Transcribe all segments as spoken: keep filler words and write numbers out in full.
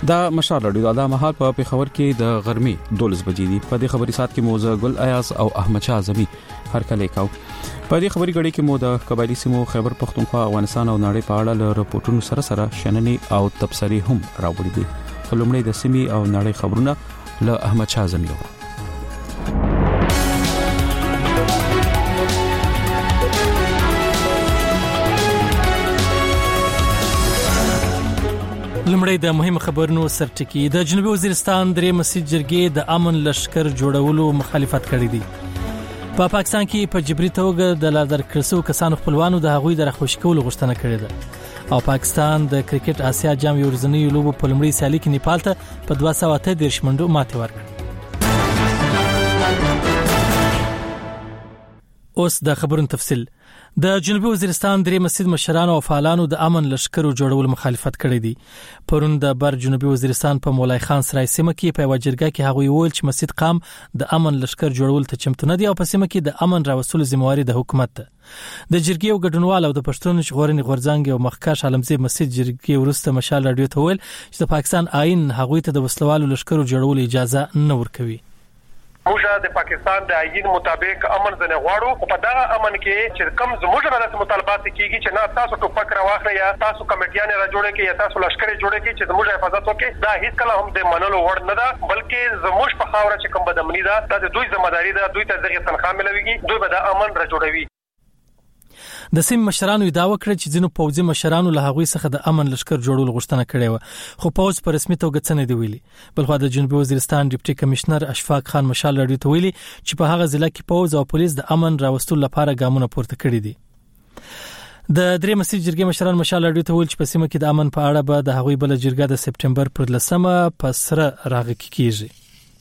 دا مشال رادیو دا مهال په پیښور کې د غرمې دولس بجې دي. په دې خبري سات کې موزه ګل ایاز او احمد شاه اعظمي هر کله کاو. په دې خبري غړي کې مو د قبایلی سیمو خیبر پختونخوا افغانستان او نړۍ په اړه له رپورټونو سره سره شننې او تبصرې هم راوړي دي. خلومړی د سیمې او نړۍ خبرونه له احمد شاه اعظمي. لمړی د مهم خبرونو سرټکی. د جنوبي وزیرستان درې مسجد جرګې د امن لشکر جوړولو مخالفت کړی دی. په پا پاکستان کې په جبري توګه د لادر کړسو کسانو خپلوانو د هغوی د راخوش کولو غوښتنه کړې ده. او پاکستان د کرکټ آسیا جام یو ورځنیو لوبو په لمړي سیالي کې نیپال ته په دوه سوه اته دېرش منډو ماتې ورکړه. اوس د خبرونو تفصیل. د جنوبي وزیرستان درې مسجد مشرانو او فعالانو د امن لشکرو جوړول مخالفت کړی دی. پرون د بر جنوبي وزیرستان په مولای خان سرای سیمه کې په وجرګه کې هغوی ویل چې مسجد قام د امن لشکر جوړول ته چمتو نه دي او په سیمه کې د امن راوستلو ذمہواری د حکومت ده. د جرګې او ګډونوال او د پښتون ژغورنې غورځنګ او مخکښ عالمزی مسجد جرګې ورسته مشال رادیو ته ویل چې د پاکستان آئین هغوی ته د وسلوالو لشکرو جوړول اجازه نه ورکوي. موږ د پاکستان د آئین مطابق امن زنه غواړو. په دغه امن کې چې کوم زموږ د مطالبات کیږي چې نه تاسو ټوپک راواخلئ یا تاسو کمیټیان را جوړ کړئ یا تاسو لشکرې جوړ کړئ چې زموږ حفاظت وکړي، دا هیڅ کله هم د منلو وړ نه ده، بلکې زموږ په خاوره چې کوم بدامني ده دا د دوی ځمېداري ده، دوی ته دغه تنخواه ملويږي، دوی به د امن را جوړوي. د سیم مشرانو ادعا وکړه چې ځینو پوځي مشرانو له هغوی څخه د امن لشکر جوړول غوښتنه کړې و، خو پوځ په رسمي توګه څه نه دی ویلي. بلخو د جنوبي وزیرستان ډیپټي کمشنر اشفاق خان مشال رادیو ته ویلي چې په هغه ضلع کې پوځ او پولیس د امن راوستلو لپاره ګامونه پورته کړي دي. د درې مسجد جرګې مشران مشال رادیو ته ویل چې په سیمه کې د امن په اړه به د هغوی بل جرګه د سپټمبر پر لسمه په سره راغږ کیږي.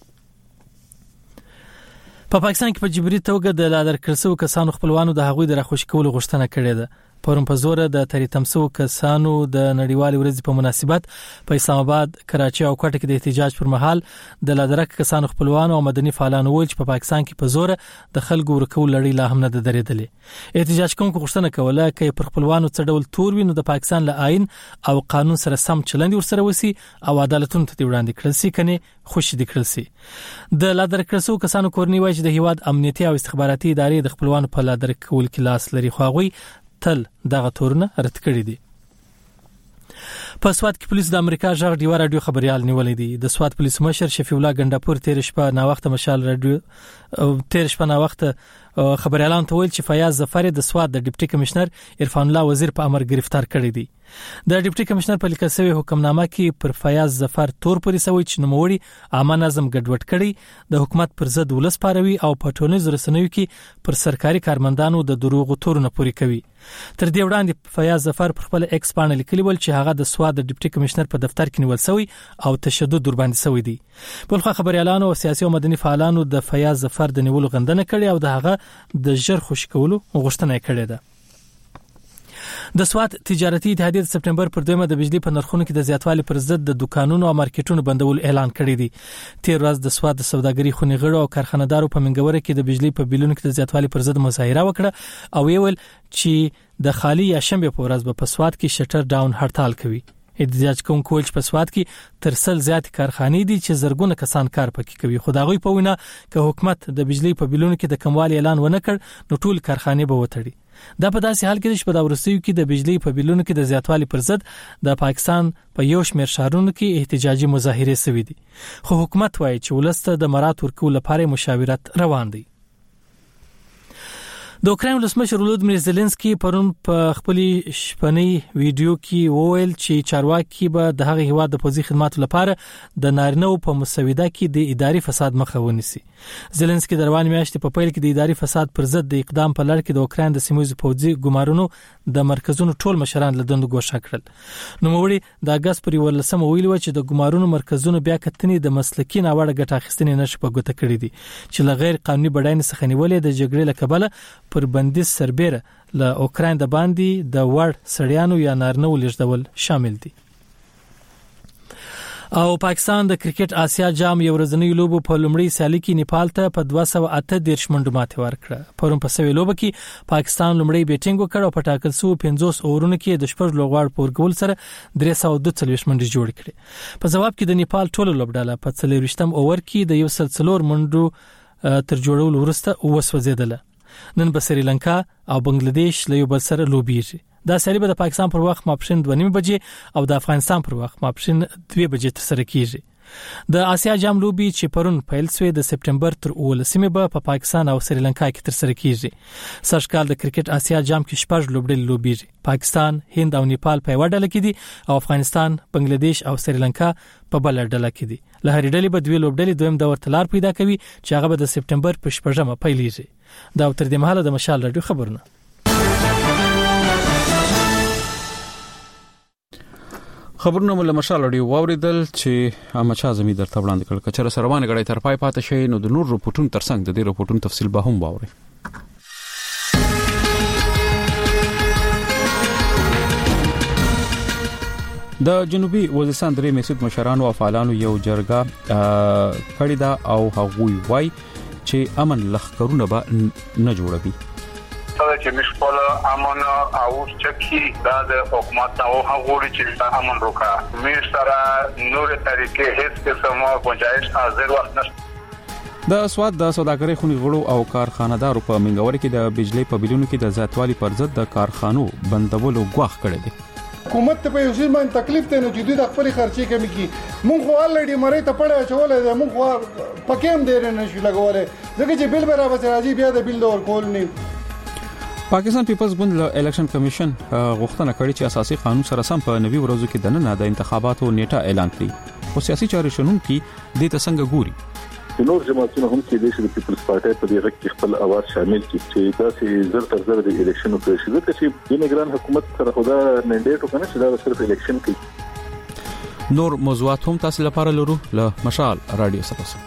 په پا پاکستان کې په جبري توګه د لادر کړسو کسانو خپلوانو د هغوی د راخوش کولو غوښتنه کړې ده. پرون په زور د تریتمسو کسانو د نړیوال ورځې په مناسبت په اسلام آباد، کراچي او کوټه کې د احتجاج پر مهال د لادرک کسانو خپلوانو او مدني فعالانو ویل چې په پا پاکستان کې په زور د خلکو ورکول لړۍ لا هم نه ده درېدلې. احتجاج کوونکو غوښتنه کوله چې پر خپلوانو څه ډول تور وي نو د پاکستان له آئین او قانون سره سم چلند ورسره وسی او عدالتونو ته وړاندې کړل شي کني خوشی دي کړل شي. د لادر کړسو کسانو کورنۍ وایي چې د هیواد امنیتي او استخباراتي ادارې د خپلوانو په لادر کول کې لاس لري، خو هغوی تل دغه تورونه رد کړی دي. په سوات کې پولیس د امریکا ژغ ډیوا رادیو خبريال نیولې دي. د سوات پولیس مشر شفیع الله ګنداپور تیر شپه نا وخت مشال رادیو تیر شپه نا وخت خبريالان ته ویل چې فیاض ظفر د سوات د ډیپټي کمشنر عرفان الله وزیر په امر گرفتار کړی دی. د ډیپټي کمشنر په لیکل شوی حکمنامه کې پر فیاض ظفر تور پوری سوي چې نوموړي عامه نظم ګډوډ کړي، د حکومت پر ضد ولس پاروي او په ټولنیزو رسنیو کې پر سرکاري کارمندانو د دروغ تورونه پوری کوي. تر دې وړاندې فیاض ظفر پر خپل ایکس باندې لیکلی ول چې هغه د سوات د ډیپټي کمشنر په دفتر کې نیول شوی او تشدد ور باندې شوی دی. بلخو خبريالانو او سیاسي او مدني فعالانو د فیاض ظفر د نیولو غندنه کړې او د هغه د ژر خوشی کولو غوښتنه کړې ده. د سوات تجارتي اتحادیه د سپټمبر پر دویمه د بجلی په نرخونو کې د زیاتوالي پر ضد د دکانونو او مارکیټونو بندول اعلان کړی دی. تیر ورځ د سوات د سوداګري خونې غړو او کارخانه‌دارو په منګوره کې د بجلی په بیلونو کې د زیاتوالي پر ضد مظاهره وکړه او ویل چې د خالی یا شنبه په ورځ په سوات کې شټر ډاون هړتال کوي. احتجاج کوونکو چې په سوات کې تر سل زیات کارخانې دي چې زرګونه کسان کار پکې کوي، خو دا غوي په وینا چې حکومت د بجلی په بیلونو کې د کموالي اعلان ونه کړ نو ټول کارخانې به وتړي. دا په داسې حال کې چې په دا ورستیو کې د بجلی په بیلونو کې د زیاتوالي پر ضد د پاکستان په یو شمېر شهرونو کې احتجاجي مظاهره شوې دي، خو حکومت وایي چې ولسته د مراد ورکول لپاره مشاورت روان دی. د اوکراین ولسمشر ولودمیر زيلنسکي پرون په خپل شپنی ویډیو کې وویل چې چارواکي به د هغه هیواد د پوځي خدماتو لپاره د نارینه په مسوده کې د اداري فساد مخه ونیسي. زيلنسکي د روان میاشتې په پیل کې د اداري فساد پر ضد د اقدام په لړ کې د اوکراین د سیمویز پوځي ګمارونو د مرکزونو ټول مشران له دندو ګوښه کړل. نو موړي د اگست پر ولسمه ویل و چې د ګمارونو مرکزونو بیا کتنې د مسلکي ناوړه ګټه اخیستنې نشي په ګوته کړې دي چې له غیر قانوني بډاینې څخه نیولې د جګړې له کبله پر بندیز سربېره له اوکراین د باندې د وړ سړیانو یا نارینه ولېږدول شامل دي. او پاکستان د کرکټ آسیا جام یو ورځنی لوبو په لومړی سیالي کې نیپال ته په دوه سوه اته دیرش منډو ماتې ورکړه. پرون په سوي لوبه کې پاکستان لومړی بیټینګ وکړ او په ټاکل شوی پنځوس اورونو کې د شپږ لوغواړ پورګول سره درې سوه دوه څلوېښت منډې جوړ کړې. په جواب کې د نیپال ټولو لوبډاله په څلوېښتم اوور کې د یو سل څلور منډو تر جوړولو وروسته وسوځیدله. نن به سریلانکا او بنگلاديش له یو بل سره لوبېږي. دا سری به د پاکستان پر وخت ماپښین دوه نیمه بجې او د افغانستان پر وخت ماپښین دوه بجې تر سره کیږي. د آسیا جام لوبي چې پرون پیل شوې د سپټمبر تر اوولسمې به په پاکستان او سریلانکا کې تر سره کیږي. سرشکال د کرکټ آسیا جام کې شپږ لوبډلې لوبېږي. پاکستان، هند او نیپال په وړ ډله کې دي او افغانستان، بنگلاديش او سریلانکا په بل ډله کې دي. له هرې ډلې به دوه لوبډلې دویم دور تلار پیدا کوي چې هغه به د سپټمبر په شپږمه پیلېږي. دا تر دې مهاله د مشال رادیو خبرونه. خبرونه مله مشال اړیو واوریدل چې احمد شاه زمي درته وړاندې کړل. کچره سروانه غړې تر پای پاتې شي نو د نور رپورټونو ترڅنګ د دې رپورټونو تفصیل به هم واوري. د جنوبي وزیرستان درې میسود مشرانو او فعالانو یو جرګه کړې ده او هغوی وای چې امن لخرونه به نه جوړوي. چې مشپل امن او چکی د حکومت او هغوی چې امن روکا مې سره نور طریقې هیڅ قسمه گنجائش حاضر وخت نشته. د سواد د سوداګرۍ خونی غړو او کارخانه‌دارو په منګوري کې د بجلی په بلونو کې د زیاتوالي پر ضد د کارخانو بندولو غواخ کړی دی. حکومت ته په یو ځای باندې تکلیف ته نه جدي د خپل خرچي کمی کی مونږ خو الریډي مړې ته پړې چولې ده مونږ خو پکې هم ډېر نه شو لګولې ځکه چې بل برابر راځي بیا د بل دور کول نه. پاکستان پیپلز ګوند له الیکشن کمیشن غوښتنه کړې چې اساسي قانون سره سم په نوي ورځو کې د نن د انتخاباتو نیټه اعلان کړي. خو سیاسي چارې شنونکي د تسنګ ګوري. نور جماعتونه هم کې د شې پیپلز پارټي په دې وخت کې خپل اواز شامل کړي چې دا چې زر تر زر د الیکشن په شې د چې د نگران حکومت سره خدا منډیټ وکنه چې دا صرف الیکشن کوي. نور موضوعات هم تاسو لپاره لرو له مشال رادیو سره.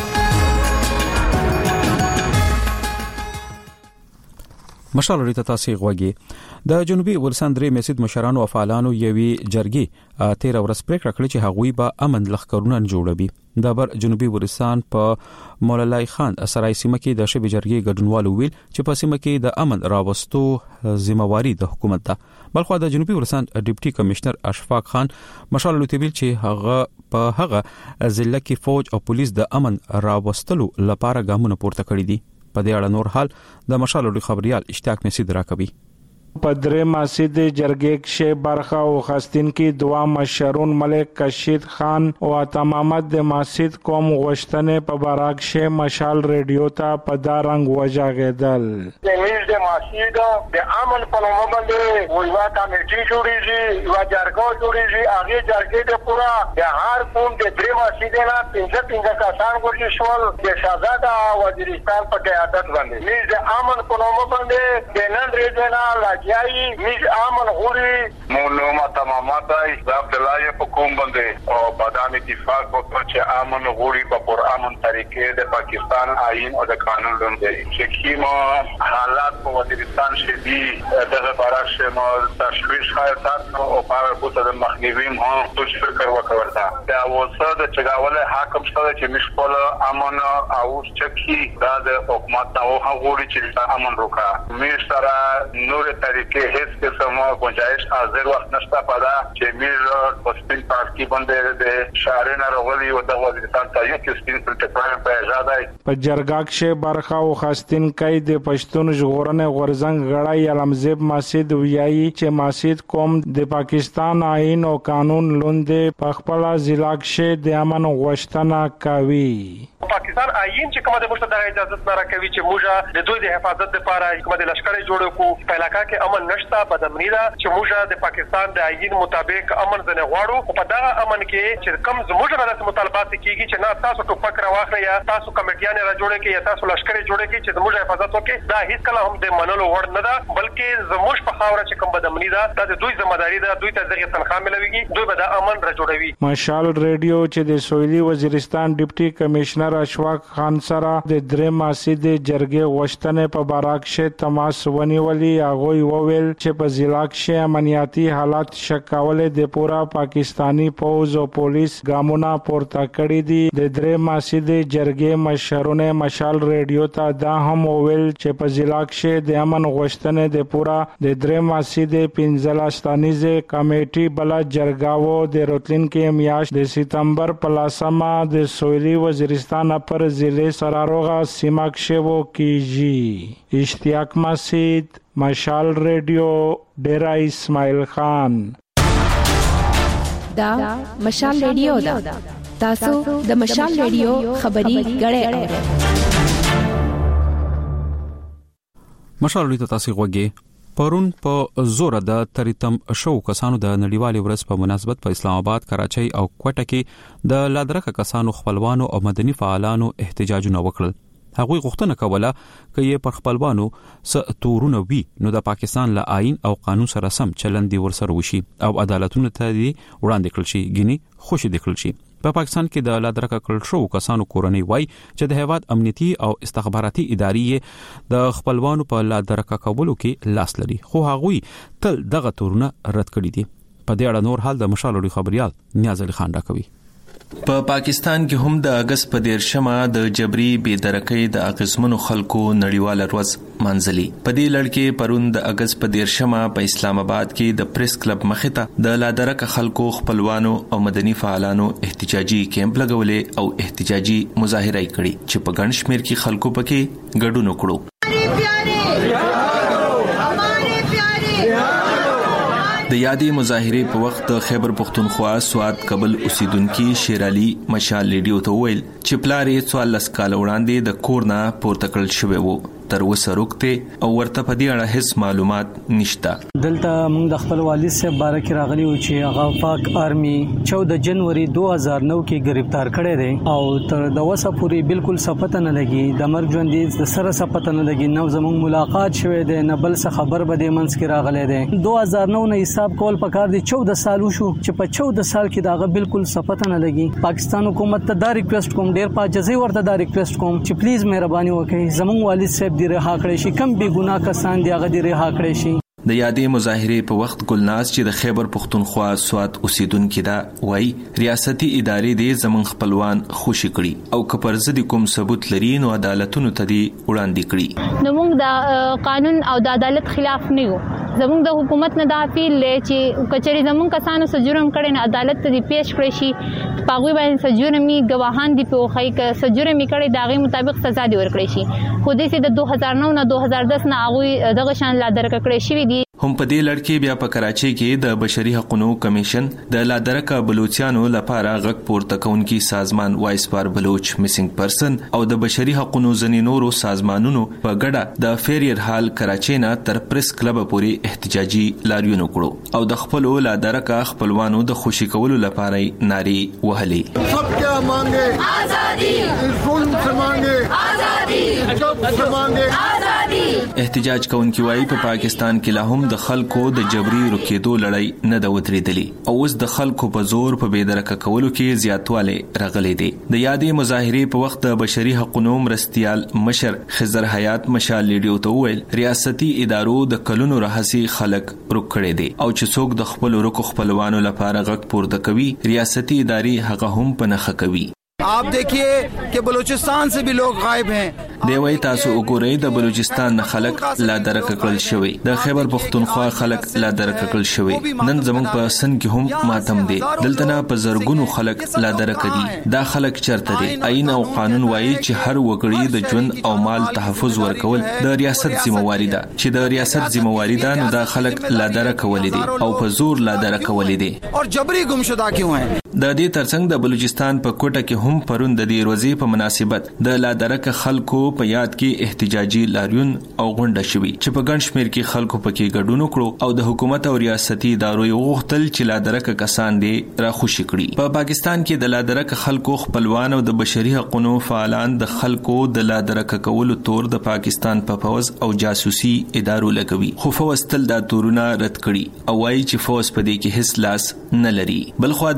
مشال ریته تاسو غوږی د جنوبي ولسان درې میسید مشرانو او فعالانو یوي جرګي تیر ورځ پریکړه کړې چې هغوی به امن لخرونه جوړوي. د بر جنوبي ولسان په مولالی خان سرای سیمه کې د شبي جرګي ګډونوالو ویل چې په سیمه کې د امن راوستو ذمہواری د حکومت ده. بلخو د جنوبي ولسان ډیپټي کمشنر اشفاق خان مشال لوتیویل چې هغه په هغه ضلع کې فوج او پولیس د امن راوستلو لپاره ګامونه پورته کړی دي. په دې اړه نور حال د مشال لوی خبريال اشتیاق میسید راکوي. پدری مسجد جرګې کې برخه او خاستین کې دوا مشرون ملک کشید خان او تمامت د مسجد قوم غشتنه په باراک شه مشال ریډیو ته په دارنګ وجاګدل. د میز د مسجد د امن په لومه باندې ویوا کمیټي جوړیږي یو جرګه جوړیږي هغه جرګې د پورا د هر قوم د درې مسجد نه پنځه پنځه کسان ورته شول د شاهزاده وزیرستان په قیادت باندې میز د امن په لومه باندې د نن ریجنال یای میز امن غوري مولومه تمامات د عبد الله په کوم باندې او بادام اتفاق وکړ چې امن غوري په پر امن طریقې د پاکستان آئین او د قانون باندې چې کیما حالات په وزیرستان شدي دغه برعکس ما تشویش حالات او په بوته د مخنیوي هم توش فکر وکړه دا وسه د چګاوله حاکم سره چې مشپل امن او چکی د حکومت او غوري چې امن روکا مې سره نور کې هیڅ قسمه گنجائش حاضر وخت نشته پدا چې میر په سپین پارکی باندې د شهرنا رغلی او د وزیرستان ته یو کې سپین پلټفارم په اجازه په جرګاک شه برخه او خاستین کای د پښتون ژغورنه غورزنګ غړای علمزیب مسجد ویایي چې مسجد قوم د پاکستان آئین او قانون لوندې په خپل ضلع کې د امن غوښتنه کوي. پاکستان آئین چې کومه د مشته د اجازه نه راکوي چې موږ د دوی د حفاظت لپاره کومه د لشکري جوړو کو په علاقہ کې امن نشته بدامنی ده چې موږ د پاکستان د آئین مطابق امن زنه غواړو او په دا امن کې چې کم زموږ غلط مطالبات کیږي چې نه تاسو ټوپک راواخلئ یا تاسو کمیټیان را جوړه کې یا تاسو لشکري جوړه کې چې زموږ حفاظت وکړي دا هیڅ کله هم د منلو وړ نه ده بلکې زموږ په خاوره چې کوم بدامنی ده دا د دوی ځمداري ده دوی ته دغه تنخواه ملويږي دوی به د امن را جوړوي. مشال ریډیو چې د سویلي وزیرستان ډیپټي کمشنر اشفاق اشفاق خان سره د درې ماسید جرګې غوښتنې په باراکشه تماس ونیولي. هغه وویل چې په ضلع کې امنیتي حالات شکاولې د پورا پاکستانی پوز او پولیس ګامونه پورته کړی دي. د درې ماسید جرګې مشرونه مشال ریډیو ته دا هم وویل چې په ضلع کې د امن غوښتنې د پورا د درې ماسید پنځلستانیزه کمیټې بل جرګاو د روتلین کې میاشت د سپتمبر په لسمه د سویلي وزیرستان پر ضلع سراروغه سیمه کې وو کیږي. اشتیاق مسید، مشال ریډیو، ډیرا اسماعیل خان. دا مشال ریډیو دا تاسو د مشال ریډیو خبري غړې مشال ریډیو تاسو غوږی پرون په زور د تریتم شو کسانو د نړیوالې ورځ په مناسبت په اسلام آباد، کراچۍ او کوټه کې د لادرکه کسانو خپلوانو او مدني فعالانو احتجاجونه وکړل. هغوی غوښتنه کوله چې یې پر خپلوانو س تورونه وي نو د پاکستان له آئین او قانون سره سم چلند ورسره وشي او عدالتونو ته دی وړاندې کړل شي، ګینی خوشي دکړل شي. په پاکستان کې د لادرکه کړل شو کسانو کورنۍ وای چې د هیواد امنیتي او استخباراتي ادارې د خپلوانو په لادرکه کولو کې لاس لري، خو هغوی تل دغه تورونه رد کړی دي. په دې اړه نور حال د مشالوري خبريال نیاز علي خان راکوي. په پا پاکستان کې هم د اگست په دیرشمه د جبري بېدرکۍ د اغیزمنو خلکو نړیواله ورځ منځلي. په دې لړ کې پرون د اگست په دیرشمه په اسلام آباد کې د پریس کلب مخې ته د لادرکه خلکو خپلوانو او مدني فعالانو احتجاجي کیمپ لګولې او احتجاجي مظاهره یې کړې چې په ګڼ شمېر کې خلکو پکې ګډون وکړو. د یادې مظاهرې په وخت د خیبر پختونخوا سوات کابل اوسیدونکو شیر علي مشال ریډیو ته ویل چې پلارې څوارلس کال وړاندې د کور نه پورته کړل شوی وو، تر اوسه روکته او ورته په دې اړه هیڅ معلومات نشته. دلته موږ د خپل والد صاحب باره کې راغلی و چې هغه پاک آرمي چودہ جنوري دو هزار نو کې گرفتار کړی دی او تر د وسه پورې بالکل صفته نه لګي، د مرګ ژوند د سره صفته نه لګي، نو زموږ ملاقات شوه دی نه بل څه خبر به د منځ کې راغلی دی. دو هزار نو نه حساب کول پکار دی چودہ سال وشو چې په چودہ سال کې داغه بالکل صفته نه لګي. پاکستان حکومت ته دا ریکوست کوم، ډیر پاجزي ورته دا ریکوست کوم چې پلیز مهرباني وکړئ زموږ والد صاحب دی رها کړی شي، کم بے ګناه کسان دی هغه دی رها کړی شي. د یادې مظاهرې په وخت ګلناز چې د خیبر پختونخوا سوات اوسیدونکو دا وای ریاستي ادارې دې زمون خپلوان خوشی کړي او کپر ضد کوم ثبوت لري نو عدالتونو ته دی وړاندې کړي. نو موږ د قانون او د عدالت خلاف نه یو، زموږ د حکومت نه دا اپیل لې چې کچري زموږ کسانو سجرم کړي نه عدالت ته دی پیش کړی شي، پاغوي باندې سجرمي گواهان دی په خای ک سجرمي کړي داغي مطابق سزا دی ورکړي شي. خو دې سي د دو هزار نو نه دو هزار دس نه هغه دغه شان لا درک کړی شي. هم په دې لړ کې بیا په کراچۍ کې د بشري حقوقو کمیشن د لادرکه بلوچستانو لپاره غږ پورته کوونکی سازمان وایس فار بلوچ میسنګ پرسن او د بشري حقوقو ځنی نورو سازمانونو په ګډه د فیریر حال کراچۍ نه تر پریس کلب پورې احتجاجي لاریون وکړو او د خپل لادرکه خپلوانو د خوشی کولو لپاره ناري وهلې. سب کیا مانګه ازادي، ظلم سے مانګه ازادي، جب سے مانګه ازادي. احتجاج کوونکی وایي په پاکستان کې لا هم د خلکو د جبري روکېدو لړۍ نه د وترېدلې او اوس د خلکو په زور په بېدرکه کولو کې زیاتواله راغلي دي. د یادې مظاهرې په وخت د بشري حقوقو مرستيال مشر خضر حیات مشال ریډیو ته ویل ریاستي ادارو د کلونو راهسي خلک روک کړي دي او چې څوک د خپل روکو خپلوانو لپاره غږ پورته کوي ریاستي ادارې هغه هم پنهخه کوي. आप देखिए कि बलूचिस्तान से भी लोग गायब हैं. دیوی تاسو وګورئ د بلوچستان نه خلک لا درک کړل شوی، د خیبر پختونخوا خلک لا درک کړل شوی، نن زمونږ په سن کې هم ماتم دي، دلته نه په زرګونو خلک لا درک دي. دا خلک چرته دي؟ آئین او قانون وایي چې هر وګړي د ژوند او مال تحفظ ورکول د ریاست ذمہواری ده، چې د ریاست ذمہواری ده نو دا خلک لا درک ولې دي او په زور لا درک ولې دي او جبري گمشده کیوں ہیں. د دې ترڅنګ د بلوچستان په کوټه کې هم پرون د دې ورځې په مناسبت د لادرک خلکو په یاد کې احتجاجي لاریون او غونډه شوې چې په ګڼ شمېر کې خلکو پکې ګډون وکړو او د حکومت او ریاستي ادارو یو غوښتل چې لادرک کسان دي را خوشی کړي. په پاکستان کې د لادرک خلکو خپلوان او د بشري حقوقو فعالان د خلکو د لادرک کولو تور د پاکستان په فوز او جاسوسي ادارو لګوي، خو فوز تل دا تورونه رد کړي او وايي چې فوز په دې کې هیڅ لاس نه لري. بلخو د بشري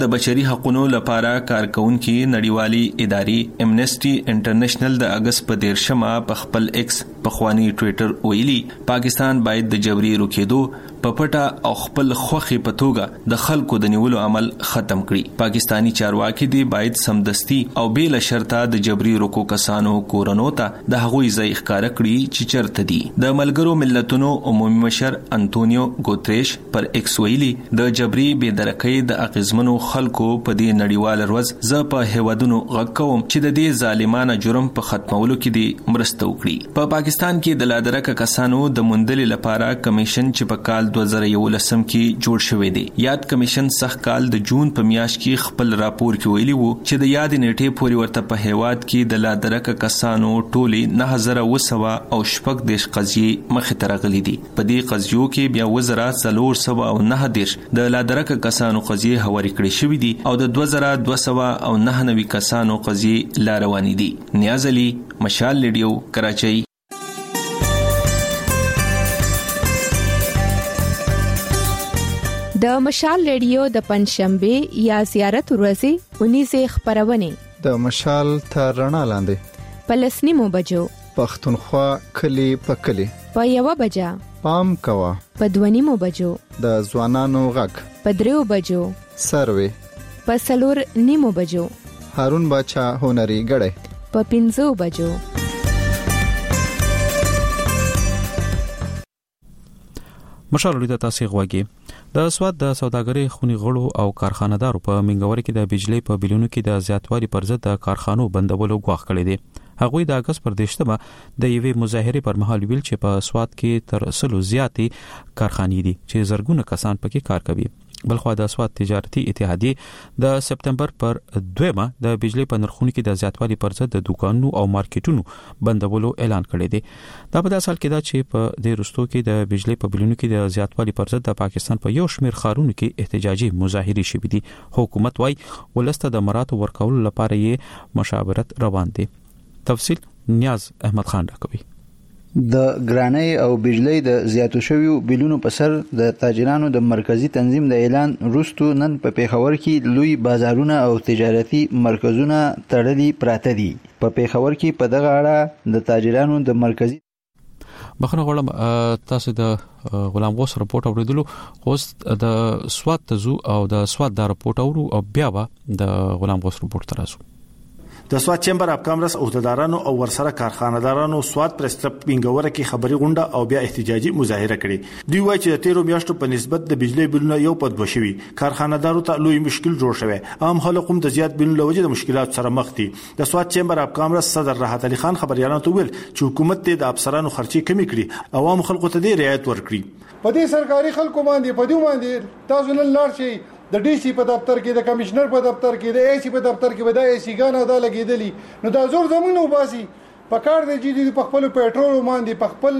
بشري حقوقو لپاره کارکونکو نړیوالي ادارې امنیسټي انټرنیشنل د اگست په دیرشمه په خپل ایکس پخوانی ټوئیټر ویلي پاکستان باید د جبري روکېدو په پټه او خپل خوخي په توګه د خلکو د نیولو عمل ختم کړي. پاکستانی چارواکي دی باید سمدستي او بلا شرطه د جبري روکو کسانو کورونو ته د هغوی ځای ښکار کړي چې چرته دي. د ملګرو ملتونو عمومي مشر انټونیو ګوتریش پر ایکس ویلي د جبري بېدرکۍ د اغیزمنو خلکو په دې نړیوال ورځ ز په هیوادونو غږ کوم چې د دې ظالمانه جرم په ختمولو کې دي مرسته وکړي. په پا پاکستان کې د لادرکه کسانو د موندلې لپاره کمیشن چې په کال دوه زره یولسم کې جوړ شوی دی. یاد کمیشن سخت کال د جون په میاشت کې خپل راپور کې ویلي وو چې د یاد نیټې پورې ورته په هیواد کې د لادرکه کسانو ټولې نه هزار وسوه او شپږ دیش قضیې مخې ته راغلي دي. په دې قضیو کې بیا وزرا څلور سوه او نه دیش د لادرکه کسانو قضیې هواري کړې شوې دي او د دوه زره دوه سوه او نه نوي کسانو قضیې لا روانې دي. نیاز علي، مشال ریډیو، کراچۍ. د مشال ریډیو د پنځشنبه یا زیارت ورځې اونیزه خبرونه د مشال تر رڼا لاندې په لسنیمو بجو پښتونخوا کلی په کلی په یو بجا پام کوا په دونیمو بجو د ځوانانو غږ په دریو بجو سروي په سلور نیمو بجو هارون باچا هنري غړې په پنځو بجو. مشال ریډیو تاسو غواګي د سواد د سوداګرۍ خونی غړو او کارخانه‌دارو په منګوري کې د بجلی په بلیونو کې د زیاتوالي پر ضد د کارخانو بندولو غواخ کړی دی. هغوی د اگست پر دیشتمه د یوې مظاهره پر مهال ویل چې په سواد کې تر سلو زیاتې کارخانې دي چې زرګونه کسان پکې کار کوي. بلخو د سواد تجارتي اتحادیه د سپتمبر پر دویمه د بجلی په نرخونو کې د زیاتوالي پر ضد د دکانونو او مارکیټونو بندولو اعلان کړی دی. دا په داسې حال کې دا چې په دې رستو کې د بجلی په بلیونو کې د زیاتوالي پر ضد د پاکستان په یو شمېر ښارونو کې احتجاجي مظاهرې شوې دي. حکومت وايي ولسته د مراتو ورکولو لپاره یې مشاورت روان دي. تفصیل نیاز احمد خان راکوي. د ګرانۍ او بجلی د زیاتو شویو بیلونو په سر د تاجرانو د مرکزی تنظیم د اعلان وروسته نن په پیښور کې لوی بازارونه او تجارتي مرکزونه تړلي پراته دي. په پیښور کې په دغه اړه د تاجرانو د مرکزی بخنه غواړم تاسو د غلام غوث رپورټ اوریدلو اوس د سواد تزو او د سواد د رپورټ اورو او بیا به د غلام غوث رپورټ ترازو. د سواد چیمبر اف کامرس عہدیدارانو او ورسره کارخانه‌دارانو سواد پریس کلب بنګوره کې خبري غونډه او بیا احتجاجي مظاهره کړې. دوی وایي چې د تیرو میاشتو په نسبت د بجلی بلونه یو پد بشوي. کارخانه‌دارو ته لوی مشکل جوړ شوی. عام خلک هم د زیات بلونو لوجه د مشکلات سره مخ دي. د سواد چیمبر اف کامرس صدر راحت علي خان خبريالانو ته ویل چې حکومت د افسرانو خرچي کمی کړي، عوام خلکو ته د رعایت ورکړي. په دې سرکاري خلکو باندې په دې باندې تاسو نن لاړ شئ د ډي سي په دفتر کې، د کمشنر په دفتر کې، د اي سي په دفتر کې ودا اي سي ګانه دا لګیدلی. نو دا زور زمونږ وباسي په کار دی چې په خپل پېټرول باندې په خپل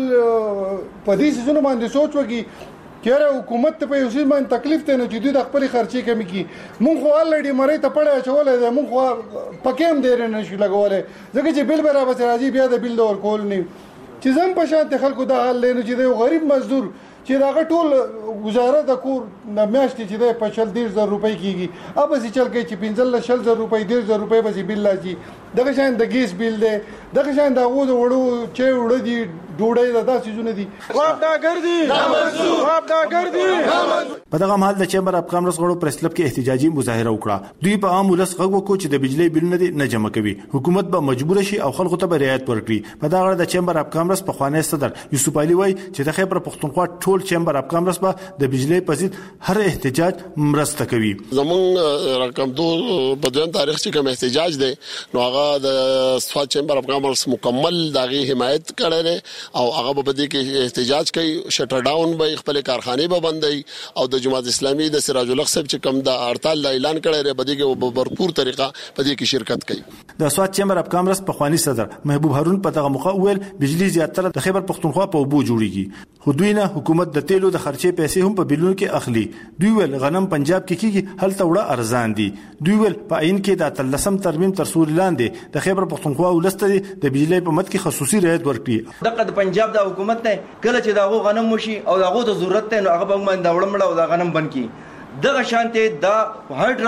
په دې سيزونو باندې سوچ وکړي چې حکومت ته په یو څه باندې تکلیف ته نه چې دوی د خپل خرچي کمی کی. مونږ خو الریډي مړی ته پړې چولې ده، مونږ خو پکې هم ډېر نه شو لګولې ځکه چې بل برابر راځي بیا د بل دور کول نه چې زم په شان ته خلکو د حل نه چې د غریب مزدور چې دا ټول گزاره د کور د میاشتې چې د په چل ډیر زر روپۍ کیږي اوبه سي چل کې چې پنځل شل زر روپۍ ډیر زر روپۍ به بل لاشي. دغه شان د ګیس بیل دی، دغه شان د غو د وړو چې وړ دي ډوډۍ د داسې زونه دي. خراب دا ګرځي نامنظور، خراب دا ګرځي. په دغه مهال د چیمبر اف کامرس غړو پریس کلب کې احتجاجي مظاهره وکړه. دوی په عام ولس غږ وکړ چې د بجلی بلونه دي نه جمع کوي، حکومت به مجبور شي او خلکو ته رعایت ورکړي. په دغه اړه د چیمبر اف کامرس په خوانی صدر یوسف علي وایي چې د خیبر پښتونخوا ټول چیمبر اف کامرس په د بجلی په ضد هر احتجاج مرسته کوي. زمون رقم دو په دویم تاریخ کې کوم احتجاج دی نو هغه د سواد چیمبر اف کامرس مکمل دغه حمایت کړي او هغه په دې کې احتجاج کوي. شټر ډاون به خپل کارخانه به بندي او د جماعت اسلامي د سراج الحق صاحب چې کوم د هړتال اعلان کړي ر بده کې په بھرپور طریقه په دې کې شرکت کوي. د سواد چیمبر اف کامرس په خوانی صدر محبوب هارون په دغه موخه ویل بجلی زیاتره د خیبر پښتونخوا په وبو جوړیږي. خو دوی نه حکومت د تیلو د خرچې پیسې هم په بلونو کې اخلي. دوی ویل غنم پنجاب کې کیږي هلته وړه ارزان دي. دوی ویل په عین کې د تلسم ترمیم تر سور لاندې د خیبر پښتونخوا ولسته د بجلی په مت کې خصوصي رعایت ورکړي. دغه د پنجاب د حکومت نه کله چې داغو غنم وشي او داغو د ضرورت ته نو هغه باندې وړمړه او دا غنم بن کی دغه شانته دا هایډرل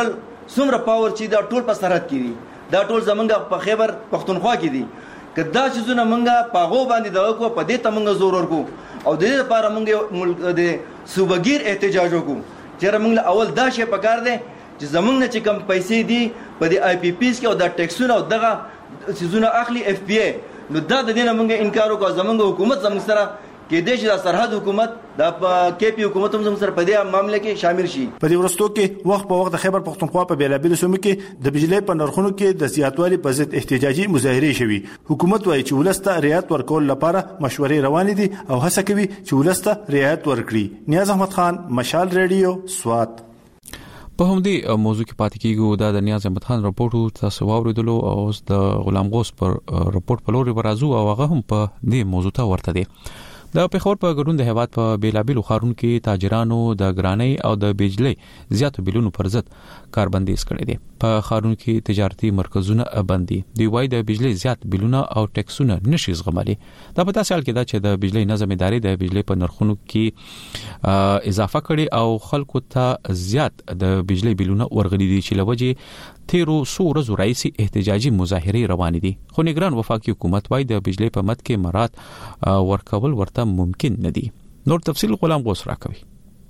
څومره پاور چې دا ټول په سرحد کې دي دا ټول زمونږ په خیبر پختونخوا کې دي کدا چې زونه مونږه پاغو باندې دغه کو په دې ته مونږ زور ورکو او د دې لپاره مونږ ملک د صوبګیر احتجاج وکړو چې مونږ اول دا شی پکار دی چې زمونږ نه چې کم پیسې دي په دې آی پی پیز کې او دا ټیکسونه او دغه سيزونه اخلي اف پی ای نو دا د دې نه مونږ انکار وکړو زمونږ حکومت زموږ سره کې د شي د سرحد حکومت د کې پی حکومت هم سره په دې معاملې کې شامل شي. په دې ورستو کې وخت په وخت د خیبر پختونخوا په بیلابل سیمو کې د بجلی په نرخونو کې د زیاتوالي په ضد احتجاجي مظاهره شوي. حکومت وايي چې ولسته رعایت ورکول لپاره مشورې روان دي او هڅه کوي چې ولسته رعایت ورکړي. نیاز احمد خان، مشال ریډیو، سوات. په همدې موضوع کې پاتې کیږو. دا د نیاز احمد خان راپورټ تاسو واوریدلو او د غلام غوث پر راپورټ په لوري برازو او هغه هم په دې موضوع ته ورته دي. د پیښور په ګډون د هیواد په بیلابل خارون کې تاجرانو د ګرانۍ او د بجلی زیاتو بیلونو پر ضد کاربندیز کړی دی. په خارون کې تجارتي مرکزونه بندي دی وای د بجلی زیات بیلونه او ټیکسونه نشي زغمالي. دا په تاسو حال کې دا چې د بجلی نظم ادارې د بجلی په نرخونو کې اضافه کړي او خلکو ته زیات د بجلی بیلونه ورغلي دي چې لوجه تیرو سو ورځو راځي احتجاجي مظاهره روان دي. خو نگران وفاقي حکومت وايي د بجلی په مد کې مراد ورکول ورته ممکن ندي. نور تفصیل غلام غوث راکوي.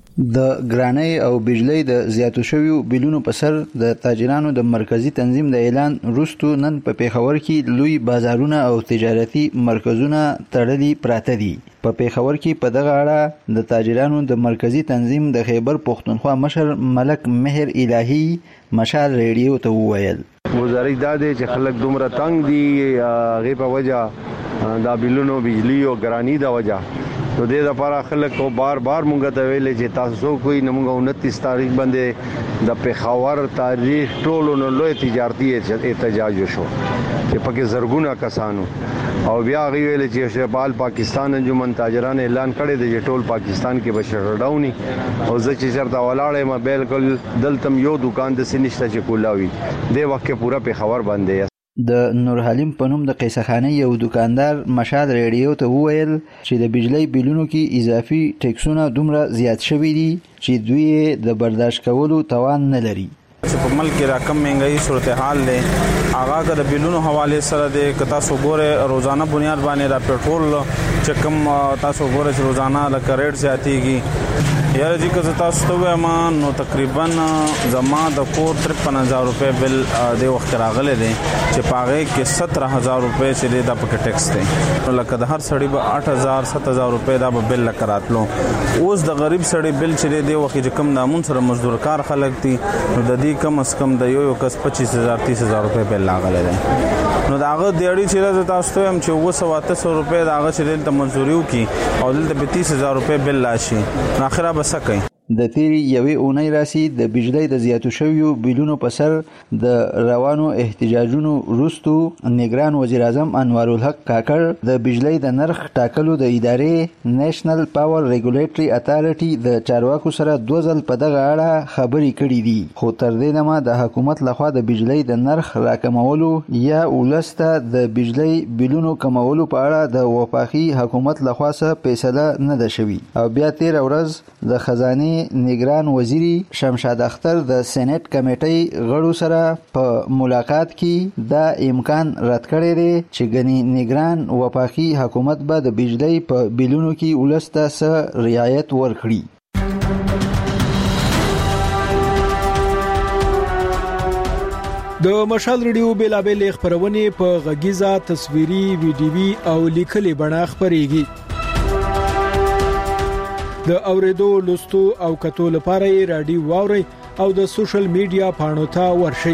د ګرانۍ او بجلی د زیاتو شویو بیلونو په سر د تاجرانو د مرکزی تنظیم د اعلان وروسته نن په پیښور کې لوی بازارونه او تجارتي مرکزونه تړلي پراته دي. په پیښور کې په دغه اړه د تاجرانو د مرکزی تنظیم د خیبر پختونخوا مشر ملک مهر الهی مشال ریډیو ته وویل گزارش دا دی چې خلک دومره تنگ دي هغې په وجه دا بیلونو بجلی او ګرانی دا وجه نو دې لپاره خلک کو بار بار مونږ ته ویل چې تاسو کوئی نه مونږ انتیس تاریخ باندې د پیښور تاریخ ټولو نو لوی تجارتي احتجاج وشو چې پکې زرګونه کسانو او بیا غوي ویل چې شمال پاکستان انجمن تاجران اعلان کړی دی چې ټول پاکستان کې بشر ډاوني او زه چې چرته ولاړې ما بالکل دلتم یو دکان د سنشته چې کولاوي د وخت کې پورا پیښور باندې. د نور حلیم په نوم د قیصخانه یو دکاندار مشال ریډیو ته وویل چې د بجلی بیلونو کې اضافي ټیکسونه دومره زیات شوي دي چې دوی د برداشت کولو توان نه لري. چې په ملک کې راکم مهنګای صورتحال له هغه د بیلونو حواله سره د کتا سو ګوره روزانه بنیاد باندې را پېټرول چې کوم تاسو ګوره چې روزانه د کریډ زیاتېږي یاره چې که تاسو ته ما نو تقریبا زما د کور ترپن هزار روپے بل د وخت راغله دي چې پاغه کې ستر هزار روپے چې د پکې ټیکس دی لکه د هر سړی به آठ هزار سات هزار روپے دا به بل لکراتلو. اوس د غریب سړی بل چې د وخت کم نامون سره مزدور کار خلک دي نو د دې کم اس کم د یو یو کس پچیس هزار تیس هزار روپے بل لاغله دي نو داغه د اړي چې تاسو ته هم چې وسو اته سو روپے داغه چې د منزوریو کې او د تیس هزار روپے بل لاشي اخره بسکه. د تیری یوې اونۍ راسي د بجلی د زیاتو شویو بیلونو په سر د روانو احتجاجونو وروسته نگران وزیر اعظم انوار الحق کاکړ د بجلی د نرخ ټاکلو د ادارې نېشنل پاور ریګولیټري اتارټي د چارواکو سره دوه ځل په دغه اړه خبرې کړې دي. خو تر دې دمه د حکومت لخوا د بجلی د نرخ راکمولو یا ولسته د بجلی بیلونو کمولو په اړه د وفاقي حکومت لخوا څه فیصله نه ده شوې. او بیا تیر ورځ د خزانه نگران وزیری شمشاد اختر د سېنات کمیټې غړو سره په ملاقات کې دا امکان رد کړی دی چې غني نگران وفاقي حکومت به د بجلی په بیلونو کې ولسته سره رعایت ورکړي. د مشال ریډیو بیلابل خبرونه په غږیزه تصویري ویډیوي او لیکلي بڼه خبريږي. د اوریدو لوستو او کتو لپاره رادیو واوري او د سوشل میډیا پاڼو ته ورشئ.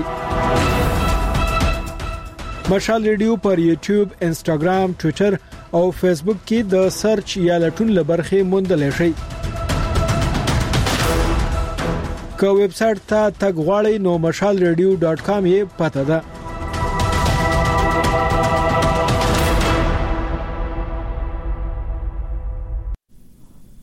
مشال ریډیو پر یوټیوب، انسټاګرام، ټوئیټر او فیسبوک کې د سرچ یا لټون لبرخه موندل شئ. که ویب سټ ته تګ غواړئ نو مشال ریډیو ډاټ کام یې پته ده.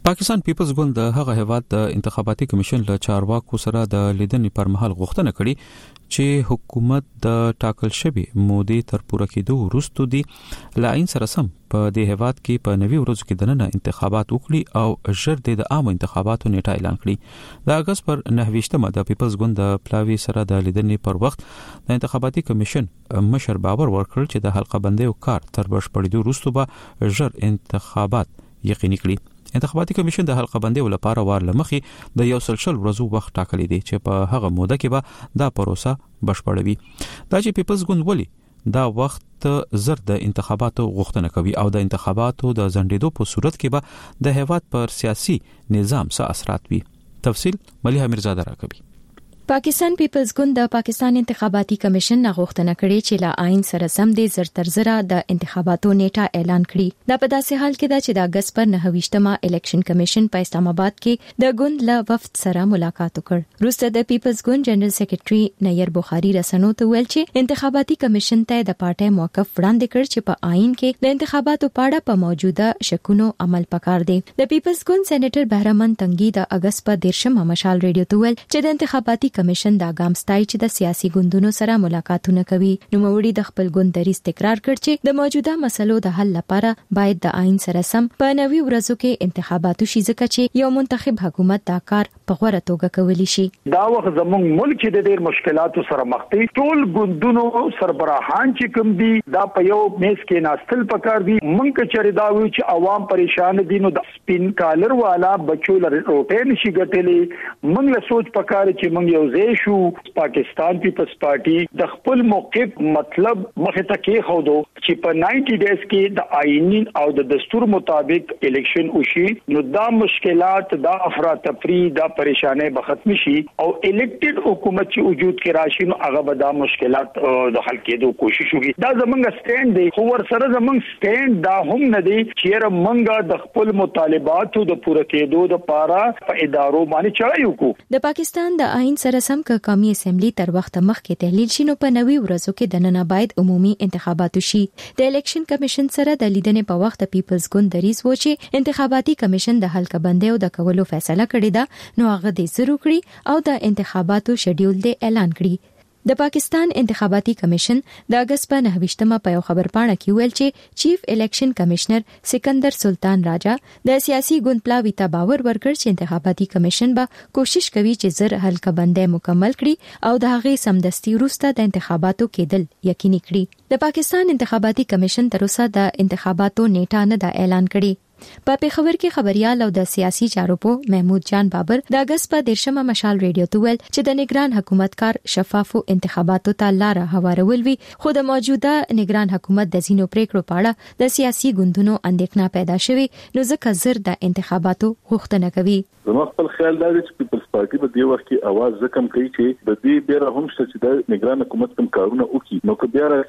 پاکستان پیپلز ګوند د هغه هیواد د انتخاباتي کمیشن له چارواکو سره د لیدنې پر مهال غوښتنه کړې چې حکومت د ټاکل شوی مودې تر پوره کېدو وروسته دی لاین سره سم په دې هیواد کې په نوي ورځو کې د نن انتخابات وکړي او ژر د عام انتخاباتو نیټه اعلان کړي. د اگست پر نهه د پیپلز ګوند د پلاوی سره د لیدنې پر وخت د انتخاباتي کمیشن مشر باور ورکړ چې د حلقه بندۍ کار تر بشپړېدو وروسته به ژر انتخابات یقیني کړي. انتخاباتي کمیشن د حلقه بندۍ لپاره وار لمخې د یو سل شل ورځو وخت ټاکلی دی چې په هغه موده کې به دا پروسه بشپړوي. دا چې پیپلز ګوند ولي دا وخت زر د انتخاباتو غوښتنه کوي او د انتخاباتو د ځنډېدو په صورت کې به د هیواد پر سیاسي نظام څه اثرات وي. تفصیل ملیحه میرزاده راکوي. پاکستان پیپلز ګوند د پاکستان انتخاباتي کمیشن نه غوښتنه کړې چې لا آئین سره سم د زر تر زره د انتخاباتو نیټه اعلان کړي. دا په داسې حال کې ده چې د اگست پر نهه الیکشن کمیشن په اسلام آباد کې د ګوند له وفد سره ملاقات وکړ. وروسته د پیپلز ګوند جنرال سیکریټري نیر بخاری رسنو ته ویل چې انتخاباتي کمیشن ته د پارټي موقف وړاندې کړ چې په آئین کې د انتخاباتو په اړه په موجوده شکونو عمل پکار دی. د پیپلز ګوند سېنیټر بهرمن تنګي د اگست په دیرشم مشال ریډیو ته ویل چې د انتخاباتي کمیشن دا ګام ستای چې د سیاسي ګوندونو سره ملاقاتونه کوي. نو موري د خپل ګوند دریځ تکرار کړ چې د موجوده مسلو د حل لپاره باید د آئین سره سم په نوي ورځو کې انتخاباتو شي ځکه چې یو منتخب حکومت دا کار په غوړه توګه کولی شي. دا وخت زموږ ملک د ډېر مشکلاتو سره مخ دی. ټول ګوندونو سربراهان چې کوم دي دا په یو میز کې ناستل پکار دي. مونږ چې دا وی چې عوام پریشان دي نو د سپین کالر والا بچو لر روټین شي ګټلې. مونږ له سوچ پکار چې مونږ یو ځای شو. پاکستان پیپلز پارټي د خپل موقف مطلب مخه ته کې خو دو چې په نوي ډیز کې د آئین او د دستور مطابق الیکشن وشي نو دا مشکلات دا افراتفری دا پریشانه به ختم شي او الیکټډ حکومت چې وجود کې راشي نو هغه به دا مشکلات د حل کېدو کوشش وکړي. دا زمونږ سټاند دی خو ور سره زمونږ سټاند دا هم نه دی چې رمنګ د خپل مطالباتو د پوره کېدو د پاره په ادارو باندې چړای وکړو. د پاکستان د آئین سره سم ک قومي اسمبلی تر وخت مخکې تحلیل شینو په نوي ورځو کې د نن باید عمومي انتخاباتو شي. د الیکشن کمیشن سره د لیدنې په وخت پیپلز ګوند دریځ و چې انتخاباتي کمیشن د حلقه بندۍ او د کولو فیصله کړې ده نو هغه د زرو کړی او د انتخاباتو شیډول دی اعلان کړی. د پاکستان انتخاباتي کمیشن د اگست په نهه په یو خبر پاڼه کې ویل چې چیف الیکشن کمشنر سکندر سلطان راجا د سیاسي ګوند پلاوی ته باور ورکړ چې انتخاباتي کمیشن به کوشش کوي چې زر حلقه بندۍ مکمل کړي او د هغې سمدستي وروسته د انتخاباتو کېدل یقیني کړي. د پاکستان انتخاباتي کمیشن تر اوسه د انتخاباتو نیټه نه ده اعلان کړي. په پیښور کې خبريال او د سیاسي چارو په محمود جان بابر د اگست په دیرشم مشال ریډیو ته ویل چې د نگران حکومت کار شفافو انتخاباتو ته لار هوارول وي خو د موجوده نگران حکومت د زینو پریکړو په اړه د سیاسي ګوندونو اندېښنه پیدا شوه نو ځکه زر د انتخاباتو غوښتنه کوي. زما خپل خیال دا دی چې پیپلز پارټي په دې وخت کې आवाज زکم کوي چې د دې بیره هم چې د نگران حکومت کوم کارونه وکړي نو که بیا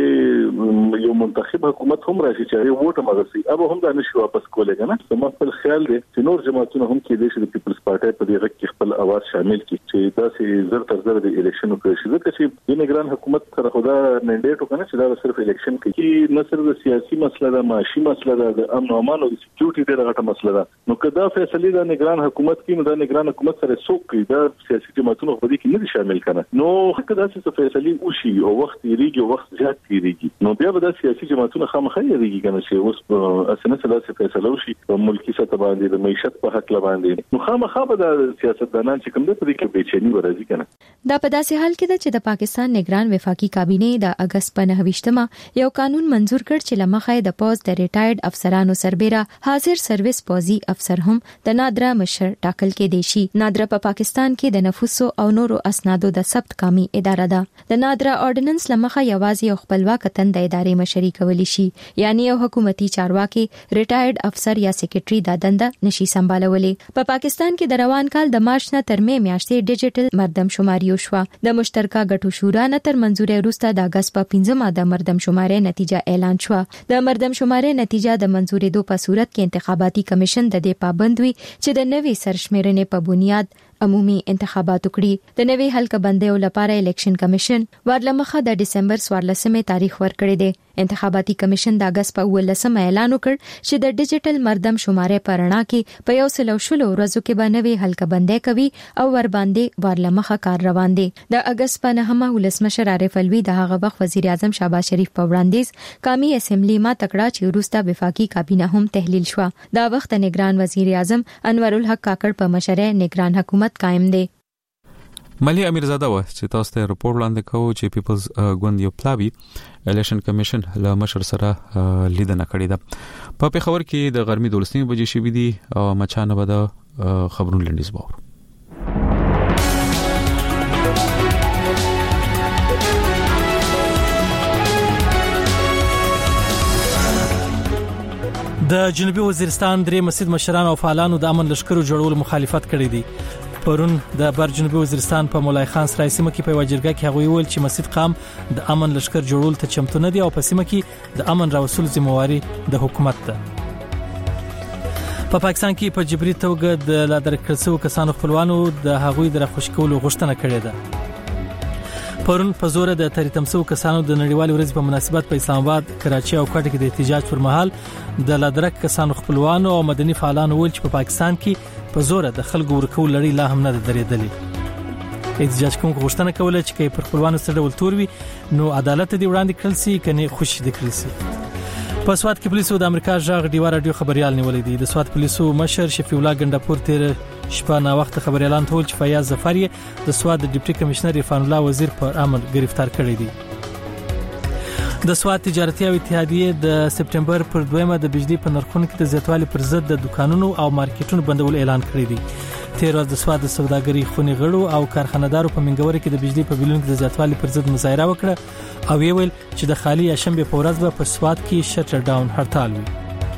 راځون یو منتخب حکومت هم راشي چې ووټ مغسي ابو هم دا نشي واپس کولای کنه. زما خپل خیال دی چې نور جماعتونه هم کې دي چې پیپلز پارټي په دې کې خپل आवाज شامل کړي چې دا سي زر تر زر د الیکشن کوي ځکه چې د نگران حکومت سره خدا منډیټ وکنه چې دا صرف الیکشن کوي نه صرف د سیاسي مسله ده معاشي مسله ده د امن او امان او سکیورټي ډیره غټه مسله ده. نو کدا فیصله د نگران حکومت کې نو د نگران حکومت سره څوک کوي دا سیاسي جماعتونه په دې کې نه شامل کړي نو کدا چې فیصله وشي او وخت یریږي او وخت زیات یریږي نو بیا به د سیاسي جماعتونه خامخا یریږي کنه چې اوس اسنه سلاسه فیصله وشي په ملکی سطح باندې د معیشت په حق باندې نو خامخا به د سیاستدانان چې کوم د دې کې بېچینی ورځي کنه. دا په داسې حال کې ده چې د پاکستان نگران وفاقي کابینه د اگست په نهه یو قانون منزور کړ چې لمخې د پوز د ریټایرډ افسرانو سربېره حاضر سرویس پوزي افسر هم د نادره مشر ټاکل کې دی شي. نادره په پا پاکستان کې د نفوسو او نورو اسنادو د ثبت کامي اداره ده. د نادره اورډیننس لمخې یوازې یو خپلواک تند ادارې مشري کولی شي یعنی یو حکومتي چارواکي ریټایرډ افسر یا سیکریټري دا دنده نشي سمبالولې. په پا پاکستان کې د روان کال د مارچ نه تر مې میاشتې ډیجیټل مردم شماري وشوه. د مشترکه ګټو شورا نه تر منځوري وروسته د اگست په پنځمه د مردم شماري نتیجه اعلان شوه. د مردم شماري نتیجه د منځوري دو په صورت کې انتخاباتي کمیشن د دې پابند وي چې د نوي سرشمیرنې په بنیاد عمومي انتخابات وکړي. د نوي حلقه بندۍ لپاره الیکشن کمیشن ورلمخه د دسمبر څوارلسمه تاریخ ورکړی دی. انتخاباتي کمیشن د اگست په ولسمه اعلان وکړ چې د ډیجیټل مردم شمارې پرنا کې په یو سلو شلو ورځو کې باندې حلقه بندي کوي او ور باندې ورلمخه کار روان دي. د اگست په نهمه ولسمشر عارف الوی د هغه وخت وزیر اعظم شهباز شریف په وړاندیز قومي اسمبلی ما تکړه چې وروسته وفاقي کابینه هم تحلیل شو. دا وخت نگران وزیر اعظم انور الحق کاکړ په مشره نگران حکومت قائم دی. ملي امیرزاده و چې تاسو ته رپورټ وړاندې کوو چې پیپلز ګوند یو پلاوی الیکشن کمیشن له مشر سره لیدنه کړې ده. په پیښور کې د غرمې دولسنی بجې شوې دي او مچانه به د خبرونو لنډیز باور. د جنوبي وزیرستان درې مسجد مشران او فعالانو د امن لشکرو جوړولو مخالفت کړی دی. پرون د بر جنوبي وزیرستان په مولای خان سرای سیمه کې په وجرګه کې هغوی ویل چې مسجد قام د امن لشکر جوړول ته چمتو نه دي او په سیمه کې د امن راوصول ذمہواری د حکومت ده. په پا پاکستان کې په جبري توګه د لادرکړسو کسانو خپلوانو د هغوی د راخوشکولو غوښتنه کړې ده. پرون په زور د تریتمسو کسانو د نړیوال ورځ په مناسبت په اسلام آباد، کراچي او کوټه کې د احتجاج پر مهال د لادرک کسانو خپلوانو او مدني فعالانو ویل چې په پا پاکستان کې په زور د خلکو ورکول لړۍ لا هم نه درېدلې. احتجاج کوونکو غوښتنه کوله چې کې پر خپلوانو سره ډول تور وي نو عدالت دی وړاندې کړل سي کني خوشي د کړل سي. په سواد کې پولیسو د امریکا ژغ ډیوا رادیو خبريال نیولې دي. د سواد پولیسو مشر شفیع الله ګنداپور تیر شپه نا وخت خبريالان ټول چې فیاض ظفری د سواد د ډیپټي کمشنر عرفان الله وزیر پر امر گرفتار کړی دی. د سواد تجارتي او اتحادیه د سپټمبر پر دویمه د بجلی په نرخونو کې د زیاتوالي پر ضد د دکانونو او مارکیټونو بندول اعلان کړی دی. تیر ورځ د سواد د سوداګرۍ خونې غړو او کارخانه‌دارو په منګوري کې د بجلی په بیلونو کې د زیاتوالي پر ضد مظاهره وکړه او ویل چې د خالي شنبه په ورځ به په سواد کې شټر ډاون هړتال وي.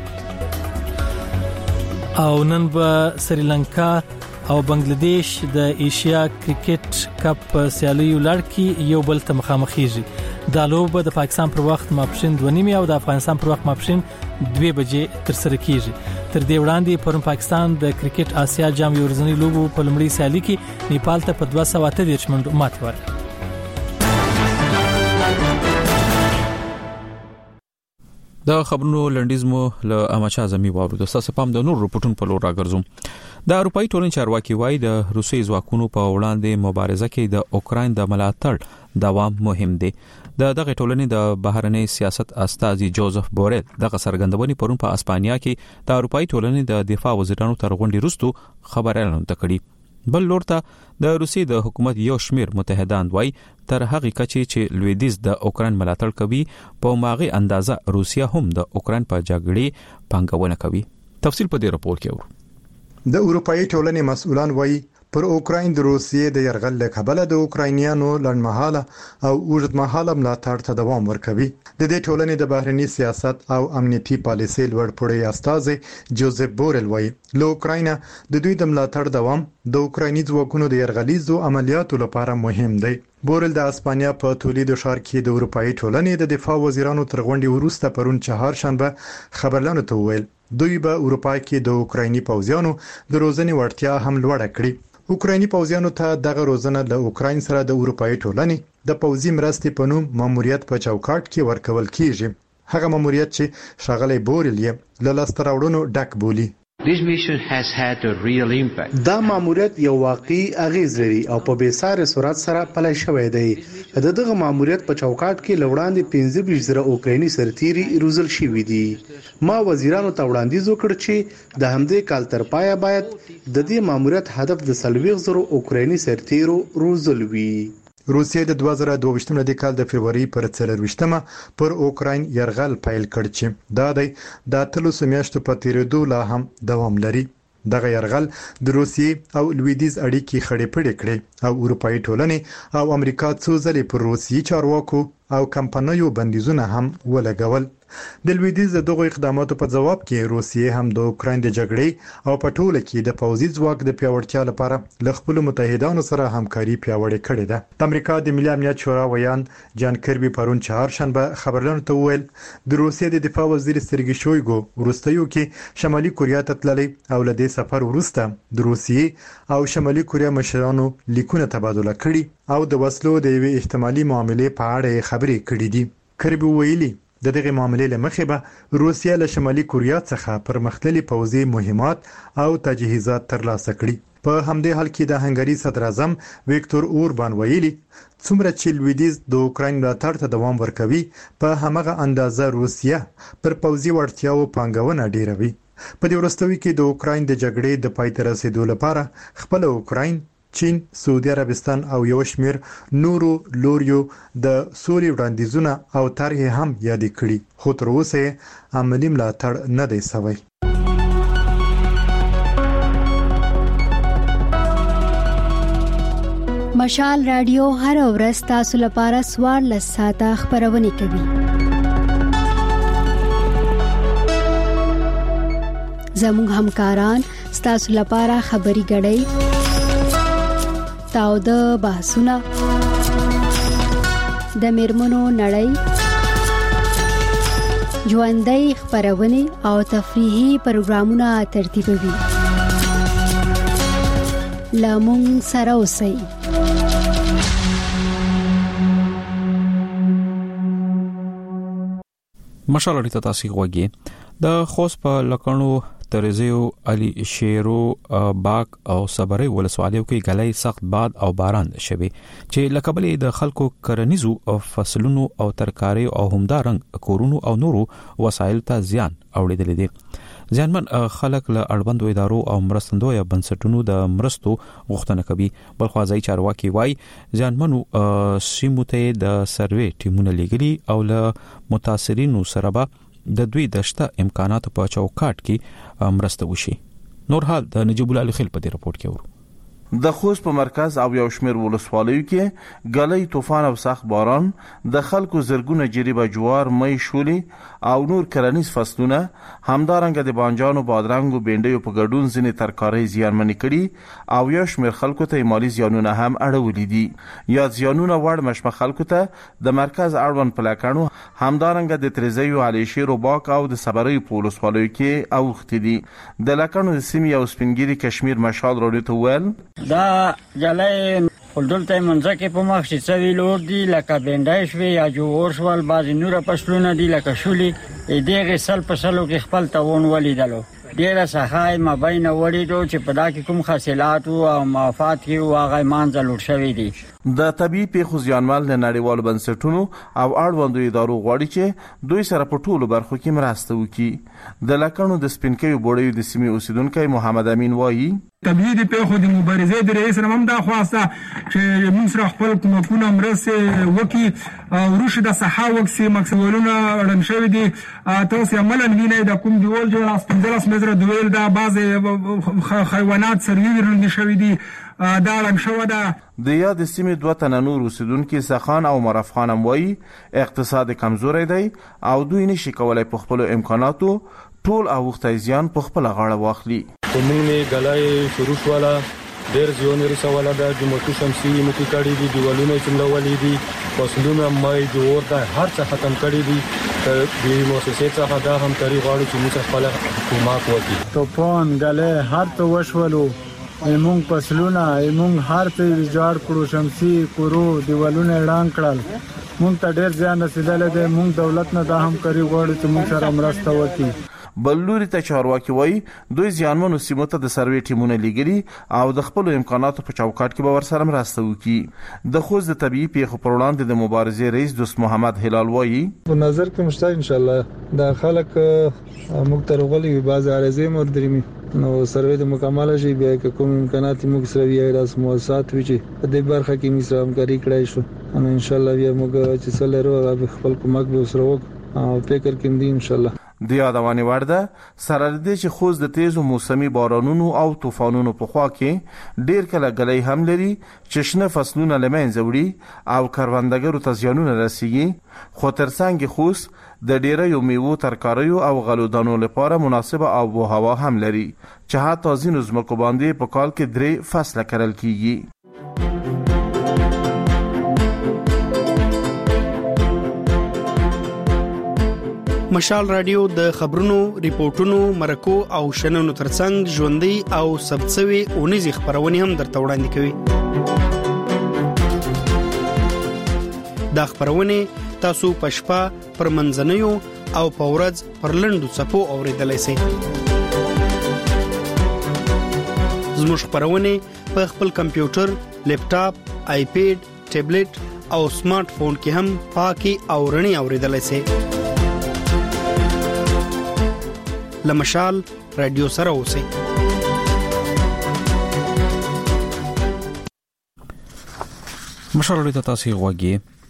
او نن به سریلانکا او بنگلاديش د ایشیا کرکټ کپ سیالیو لړ کې یو بل ته مخامخېږي. دا لوبه د پاکستان پر وخت ماپښین دوه نیمه او د افغانستان پر وخت ماپښین دوه بجې تر سره کیږي. تر دې وړاندې پرون پاکستان د کرکټ آسیا جام یو ورځنی لوبو په لومړي سیالي کې نیپال ته په دوه سوه اته دېرش منډو ماتې ورکړه. د خبرونو لنډیزمو له اماچا زمي واورو د ساسه پام د نور رپورټونو په لور راګرځوم. د اروپאי ټولنې چارواکي وایي د روسي ځواکونو په وړاندې مبارزه کې د اوکراین د ملاتړ دوام مهم دی. د دغه ټولنې د بهرنی سیاست استاذي جوزف بورل دغه سرګندونې پرون په اسپانیا کې د اروپאי ټولنې د دفاع وزیرانو تر غونډې وروسته خبر اعلان کړی. بل لورته د روسي د حکومت یو شمیر متحدان وایي تر هغه کچې چې لویدیز د اوکراین ملاتړ کوي په ماغي اندازه روسیا هم د اوکراین په جګړې پنګونه کوي. تفصیل په دې راپور کې اورو. د اروپאי ټولنې مسؤلان وایي پر اوکراین د روسیې د يرغل له کبله د اوکراینیانو لړمحاله او اوږدمحاله ملاتړ ته دوام ورکوي. د دې ټولنې د بهرنی سیاست او امنیتي پالیسۍ لوړ پوړی استاذ جوزف بورل وایي له اوکراین د دوی د ملاتړ دوام د اوکرایني ځواکونو د يرغلیزو عملیاتو لپاره مهم دی. بورل د اسپانیا په تولید ښار کې د اروپאי ټولنې د دفاع وزیرانو تر غونډې وروسته پرون چهارشنبه خبرلانو ته وویل دوی به اروپا کې د اوکرایني پوځیانو د روزنې وړتیا هم لوړه کړي. اوکرایني پوځیانو ته دغه روزنه د اوکراین سره د اروپאי ټولنې د پوځي مرستې په نوم ماموریت په چوکاټ کې ورکول کیږي. هغه ماموریت چې شاغلي بورل یې له لاس تراوړونو ډک بولی. دا ماموریت یو واقعي اغیز لري او په بیساره سرعت سره پلی شوی دی. د دغه ماموریت په چوکاټ کې لوړاندې پنځه ویشت زره اوکرایني سرتیري روزل شوي دي. ما وزیرانو ته وړاندیز وکړ چې د همدې کال تر پایه باید د دې ماموریت هدف د څلوېښت زره اوکرایني سرتیرو روزل وي. روسیې د دوه زره دوه ویشتم د کال د فبرवरी پر څلرویشتمه پر اوکراین يرغل پیل کړ چې دا د اتلسو میاشتو په تیریدو لا هم دوام لري. دغه يرغل د روسیې او لویدیز اړیکې خړې پړې کړې او اروپאי ټولنې او امریکا څو ځلې پر روسیې چارواکو او کمپنیو بندیزونه هم ولګول. د لویدیز دغه اقداماتو په جواب کې روسیې هم د اوکراین د جګړې او په ټوله کې د پوځي ځواک د پیاوړتیا لپاره له خپل متحدانو سره همکاري پیاوړې کړې ده. د امریکا د ملي امنیت شورا ویان جان کربي پرون چهارشنبه خبرلانو ته وویل د روسیې د دفاع وزیر سرګي شویګو وروستیو کې شمالي کوریا ته تللی او له دې سفر وروسته د روسیې او شمالي کوریا مشرانو لیکونه تبادله کړي او د وسلو د یوې احتمالي معاملې په اړه خبرې کړې دي. کربي ویلي د دغه معاملې لمخې به روسیه له شمالي کوریا څخه پرمختللي پوځي مهمات او تجهیزات ترلاسه کړي. په همدې حال کې د هنګري صدر اعظم ویکتور اوربان ویلي څومره چې لویدیځ د اوکراین ملاتړ ته دوام ورکوي په همغه اندازه روسیه پر پوځي وړتیاو پانګونه ډیروي. په دې وروستیو کې د اوکراین د جګړې د پای ته رسیدو لپاره خپل اوکراین، چین، سعودي عربستان او یو شمېر نورو لوریو د سولې وړاندیزونه او طرحې هم یادې کړي، خو تر اوسه عملي ملاتړ نه دی شوی. مشال رادیو هر ورځ تاسو لپاره څوارلس ساعته خبرونه کوي. زموږ همکاران ستاسو لپاره خبري غړي تاو د بحثونه د میرمنو نړۍ ژوندۍ خبرونه او تفریحي پروګرامونه ترتیبوي. لامون سره اوسئ. مشال اړیته تاسو غوږی د خوست په لکانو ترزیو علي شیرو باغ او صبري ولسوالیو کې غلای سخت باد او باران شوي چې لکبلې د خلکو کرنیزو او فصلونو او ترکاري او همدارنګ کورونو او نورو وسایل ته زیان اوریدل دي. ځانمن خلک له اړوندو ادارو او مرستندوی بنسټونو د مرستو غوښتنه کوي. بل خوازي چارواکي وای ځانمنو سیمو ته د سروې ټیمونه لګري او له متاثرینو سره به د دوی دشته امکانات په چوکاټ کې مرسته وشي. نور حال د نجیب الله خیل په دې رپورت کې ورو. د خوست په مرکز او یو شمېر ولسوالیو کې غلې طوفان او سخت باران د خلکو زرګونه جریبه جوار، مې، شولې او نور کرنیز فصلونه همدارنګه د بانجانو، بادرنګو، بینډیو په ګډون ځینې ترکاري زیانمنې کړي او یو شمېر خلکو ته مالی زیانونه هم اړولې دي. یا زیانونه وړ مشمه خلکو ته د مرکز اړوند پلاکانو همدارنګه د ترزیو علي شیرو باغ او د صبري په ولسوالیو کې اوختي دي. د لکانو د سیمې او سپینګيري کشمیر مشال راډیو ته ویل دا جلای دلته منځ کې په مخ چې څوی لور دی لکه بینډای شوی یا جوور شول، بعضی نور فصلونه دي لکه شولې دغه سل په سلو کې خپل توون ولیدلو. ډیره سخای مابین وړیدو چې په دا کې کوم حاصلات او مافات کې واغې مانځ لور شوی دي. د طبي پیښو زیانمال نه نړیوال بنسټونو او اړوندو ادارو غواړي چې دوی سره په ټولو برخو کې مرسته وکړي. د لکانو د سپینکیو بوړیو د سیمې اوسیدونکو محمد امین وایي طبيعي د پیښو د مبارزې د رئیس هم دا خواسته چې موږ سره خپل کومکونه مرسته وکړي او روش د صحه وکسي مکسولونه اړم شوی دي. تاسو عملاً وینئ د کوم دیول جوړ اسپندلس مزره دویل دا بعض حیوانات سروي ورنډ شوی دي دا اړم شو ده. د یاد سیمې دوه تنه نور اوسیدونکو سخان او مرف خان وایي اقتصاد کمزوري دی او دوی نشي کولای په خپل امکاناتو ټول او وخت زیان په خپل غاړه واخلي. کومې غلای شروع ولا ډېر ځونه رسواله د جمعتو شمسي مکي کړي دي دیوالونه څنګه ولې دي فصلونه مې جوړ دا هر څه ختم کړي دي. د مؤسسې څخه دا هم طریق غواړي چې موږ خپل حکومت وکړي. طوفان غلای هر څه وشولو ایمون فصلونه ایمون هر څه جوړ کړو، شمسي کورو دیوالونه اعلان کړل. مونږ ته ډېر ځان رسیدل دي. مونږ دولت نه دا هم کوي غواړي چې مونږ سره مرسته وکړي. بلوري ته چارواکي وایي دوی ځانمنو سیمو ته د سروې ټیمونه لګري او د خپل امکاناتو په چوکاټ کې به ورسره مرسته وکړي. د خوست د طبيعي پیښو پر وړاندې د مبارزې رئیس دوست محمد هلال وایي په نظر کې مشته ان شاء الله دا خلک موږ ته غوړي بعض عارضې مردرمي نو سروې د مکمل شي بیا کوم امکانات موږ سره وی راس مواسات وي چې په دې برخه کې موږ سره همکاري کړای شو. ان ان شاء الله بیا موږ چې سره ورو خپل کومک به سره وک او فکر کوم دي ان شاء الله. د یادوانې وړ ده سره دې چې خوست د تیزو موسمي بارانونو او طوفانونو په خوا کې ډیر کله غلې هم لري چې شنه فصلونه لمنځه وړي او کروندګرو ته زیانونه رسیږي. خو ترڅنګ خوست د ډیرو میوو، ترکاریو او غلو دانو لپاره مناسبه آب و هوا هم لري چې حتی ځینو ځمکو باندې په کال کې درې فصله کرل کیږي. مشال رادیو د خبرونو، ریپورتونو، مرکو او شننو ترڅنګ ژوندۍ او سبڅوي اونیزي خبرونه هم درته وړاندې کوي. دا خبرونه تاسو پښپا پر منځنیو او پورز پر لندو صفو اوریدلای شئ. زموږ خبرونه په خپل کمپیوټر، لیپټاپ، آیپیډ، ټابلیټ او سمارټ فون کې هم پاکي او رڼي اوریدلای شئ. لمشال رادیو سره اوسئ. مشال رادیو تاسو غوږی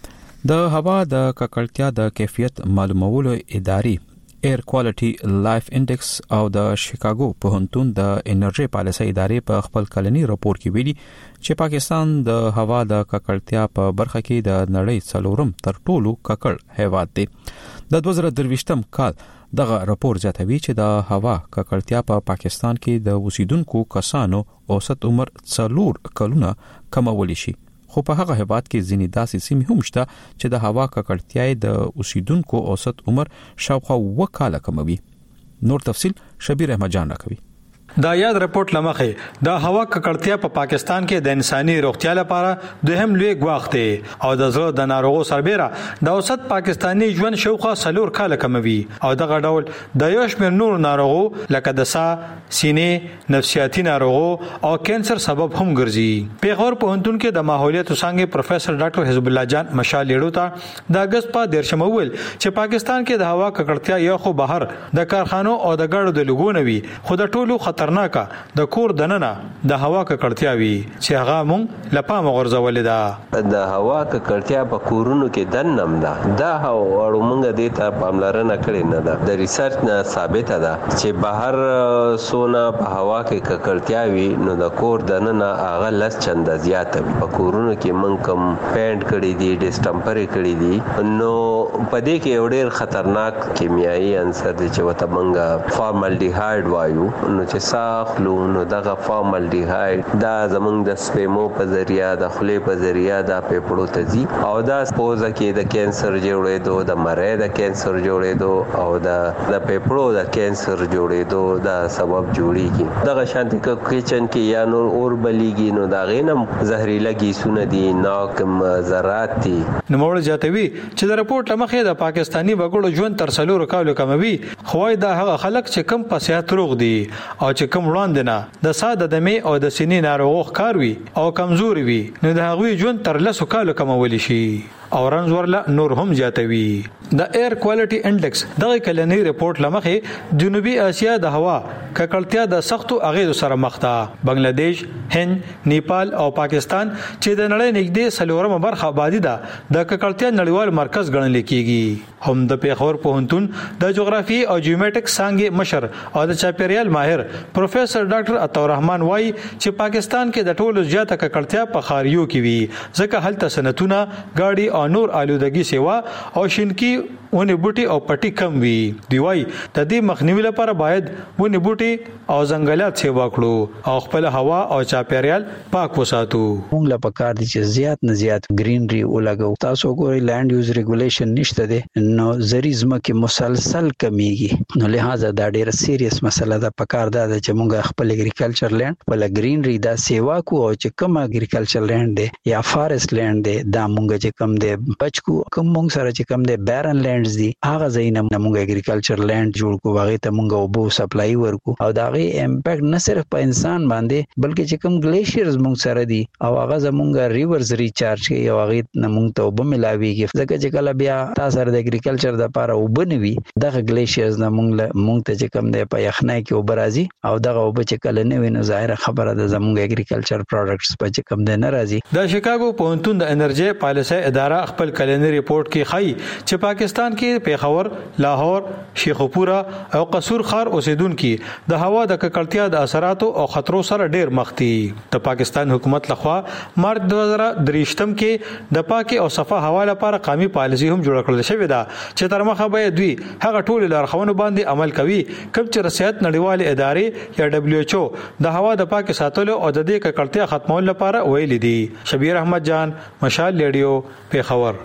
د هوا د ککړتیا د کیفیت معلومولو ادارې ایر کوالټي لایف انډیکس او د شیکاګو پوهنتون د انرژي پالیسۍ ادارې په خپل کلنی راپور کې ویلي چې پاکستان د هوا د ککړتیا په برخه کې د نړۍ څلورم تر ټولو ککړ هیواد دی. د دوه زره درویشتم کال دغه راپور زیاتوي چې د هوا ککړتیا په پا پاکستان کې د اوسیدونکو کسانو اوسط عمر څلور کلونه کمولی شي. خو په هغه هیواد کې ځینې داسې سیمې هم شته چې د هوا ککړتیا د اوسیدونکو اوسط عمر شاوخوا اوه کاله کموي. نور تفصیل شبیر احمد جان راکوي. دا یاد رپورت لمخه د هوا ککړتیا په پاکستان کې د انساني روغتیا لپاره دوهم لوی ګواښ دی او د زړه د ناروغو سربېره د اوسط پاکستانی ژوند شاوخوا څلور کاله کموي او دغه ډول د یو شمېر نور ناروغو لکه د سا، سینې، نفسیاتي ناروغو او کینسر سبب هم ګرځي. پیښور پوهنتون کې د ماحولیات څانګې پروفیسور ډاکټر حزب الله جان مشال لیړو ته د اگست په دیرشم ویل چې پاکستان کې د هوا ککړتیا یو خو بهر د کارخانو او د ګاډو د لګونې وي خو د ټولو خطرناکه د کور دننه د هوا ککړتیا وي چې هغه مونږ لپاره غورځولې ده. د هوا ککړتیا په کورونو کې دننم ده دا هوا مونږ دې ته پاملرنه کړې نه ده. د ریسرچ نه ثابت ده چې بهر سونا په هوا کې ککړتیا وي نو د کور دننه هغه لس چنده زیات وي. په کورونو کې مونږ کم پینټ کړی دي، ډسټمپرې کړی دي نو په دې کې یو ډېر خطرناک کیمیاوي عنصر دی چې وته مونږ فارمالډیهایډ وایو نو چې ساخلو نو دغه فارمالډیهایډ دا زمونږ د سپیمو په ذریعہ د خولې په ذریعہ د پیپړو ته ځي او دا پوزه کې د کینسر جوړېدو، د مری د کینسر جوړېدو او د د پیپړو د کینسر جوړېدو دا سبب جوړیږي. دغه شانتي کچن کې یا نور اور بلیږي نو دا غینم زهريله ګیسونه دي، ناکم ذرات دي. نوموړ جاتوي چې د رپورت لمخې د پاکستانی وګړو ژوند تر څلور کالو کموي خوای دا هغه خلک چې کم په صحت روغ دي او چې کم وړاندې نه د ساده دمه او د سینې ناروغ ښکار وي او کمزوري وي نو د هغوی ژوند تر لسو کالو کمولی شي. او رنز ورله نور هم زیاتوي. د ایر کوالټي انډیکس دغه کلنی رپورت لمخې جنوبي اسیا د هوا ککړتیا د سختو اغېزو سره مخ ده. بنگلاديش، هند، نیپال او پاکستان چې د نړۍ نږدې څلورمه برخه آبادی ده د ککړتیا نړیوال مرکز ګڼل کېږي. هم د پیښور پوهنتون د جغرافي او جیومټریک څانګې مشر او د چاپیریال ماهر پروفیسور ډاکټر عطا الرحمن وایي چې پاکستان کې د ټولو زیاته ککړتیا په خاریو کې وي ځکه هلته صنعتونه، ګاډي او نور آلودګي سیوا او شینکی ونې بوټي او پټي کم وي. دی وايي د دې مخنیوي لپاره باید ونې بوټي او ځنګلات سیوا کړو او خپل هوا او چاپیریال پاک وساتو. موږ لا پکار دي چې زیات نه زیات گرینري ولګو. تاسو ګورئ لانډ یوز ریګولیشن نشته دي نو زریزمه کې مسلسل کمیږي نو لہذا دا ډیره سیریس مسله ده. پکار ده چې موږ خپل اګریکلچر لینډ ولا گرینري دا سیوا کو او چې کوم اګریکلچر لینډ دی یا فارست لینډ دی دا موږ چې کم دی بچکو کوم موږ سره چې کم دی بیرن لینډز دي هغه ځایونه موږ اګریکلچر لینډ جوړ کو هغه ته موږ وبو سپلای ورکو او دا غي امپیکټ نه صرف په انسان باندې بلکې چې کم ګلیشیرز موږ سره دي او هغه زموږ ریورز ریچارج کوي او هغه نه موږ ته وب ملاويږي ځکه چې کله بیا تاسو د اګریکلچر د لپاره وبنوي دغه ګلیشیرز نه موږ موږ ته چې کم دی په یخنۍ کې وبرازي او دغه وب چې کله نه ویني ظاهر خبره ده زموږ اګریکلچر پروډکټس په چې کم دی ناراضي. د شیکاګو پوهنتون د انرژي پالیسۍ اداره خپل کلنی ریپورت کې ښایي چې پاکستان کې پیښور، لاهور، شیخوپورا او قصور خار اوسیدونکو د هوا د ککړتیا د اثراتو او خطرو سره ډیر مخ دي. د پاکستان حکومت لخوا مارچ دوه زره دریشتم کې د پاکي او صفه هوا لپاره قومي پالیسي هم جوړ کړل شوې ده چې تر مخه به دوی هغه ټول لارښوونو باندې عمل کوي کوم چې رسایت نړیوال ادارې یا دبليو ایچ او د هوا د پاکي ساتلو او د دې ککړتیا ختمولو لپاره ویل دي. شبیر احمد جان، مشال ریډیو، پیښور.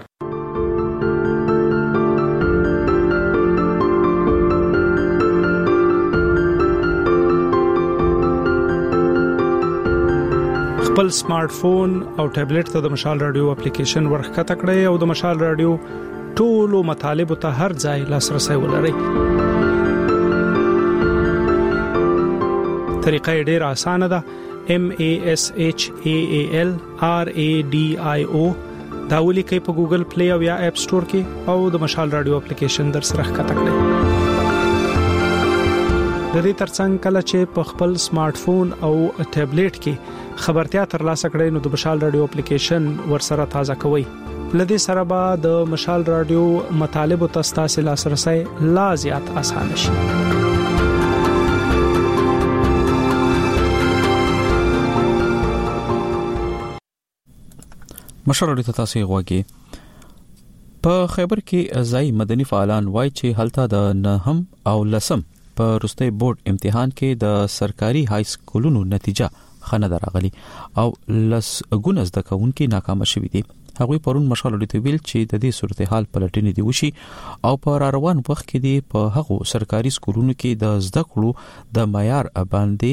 خپل سمارټ فون او ټابلیټ ته د مشال رادیو اپلیکیشن ورخکته کړئ او د مشال رادیو ټولو مطالبو ته هر ځای لاسرسي ولري. طریقه ډیره اسانه ده. M A S H A A L R A D I O دا ولیکئ په ګوګل پلی او یا اپ سٹور کې او د مشال رادیو اپلیکیشن در سره ښکته کړئ. د دې ترڅنګ کله چې په خپل سمارټ فون او ټابلیټ کې خبرتیا ترلاسه کړئ نو د مشال رادیو اپلیکیشن ورسره تازه کوئ. لدې سره به د مشال رادیو مطالب او تاسو لاسرسي لا زیات اسانه شي. مشروري ته تاسو غواګي په خیبر کې ځای مدني فعالان وایي چې هلته د نهم او لسم په روستي بورډ امتحان کې د سرکاري های سکولونو نتیجه خنه دراغلي او لس ګونز د کونکي ناکام شوي دي. هغوی پرون مشالوري ته ویل چې د دې صورتحال پلټنې دی وشي او په روان وخت کې دی په هغو سرکاري سکولونو کې د زده کړو د معیار باندې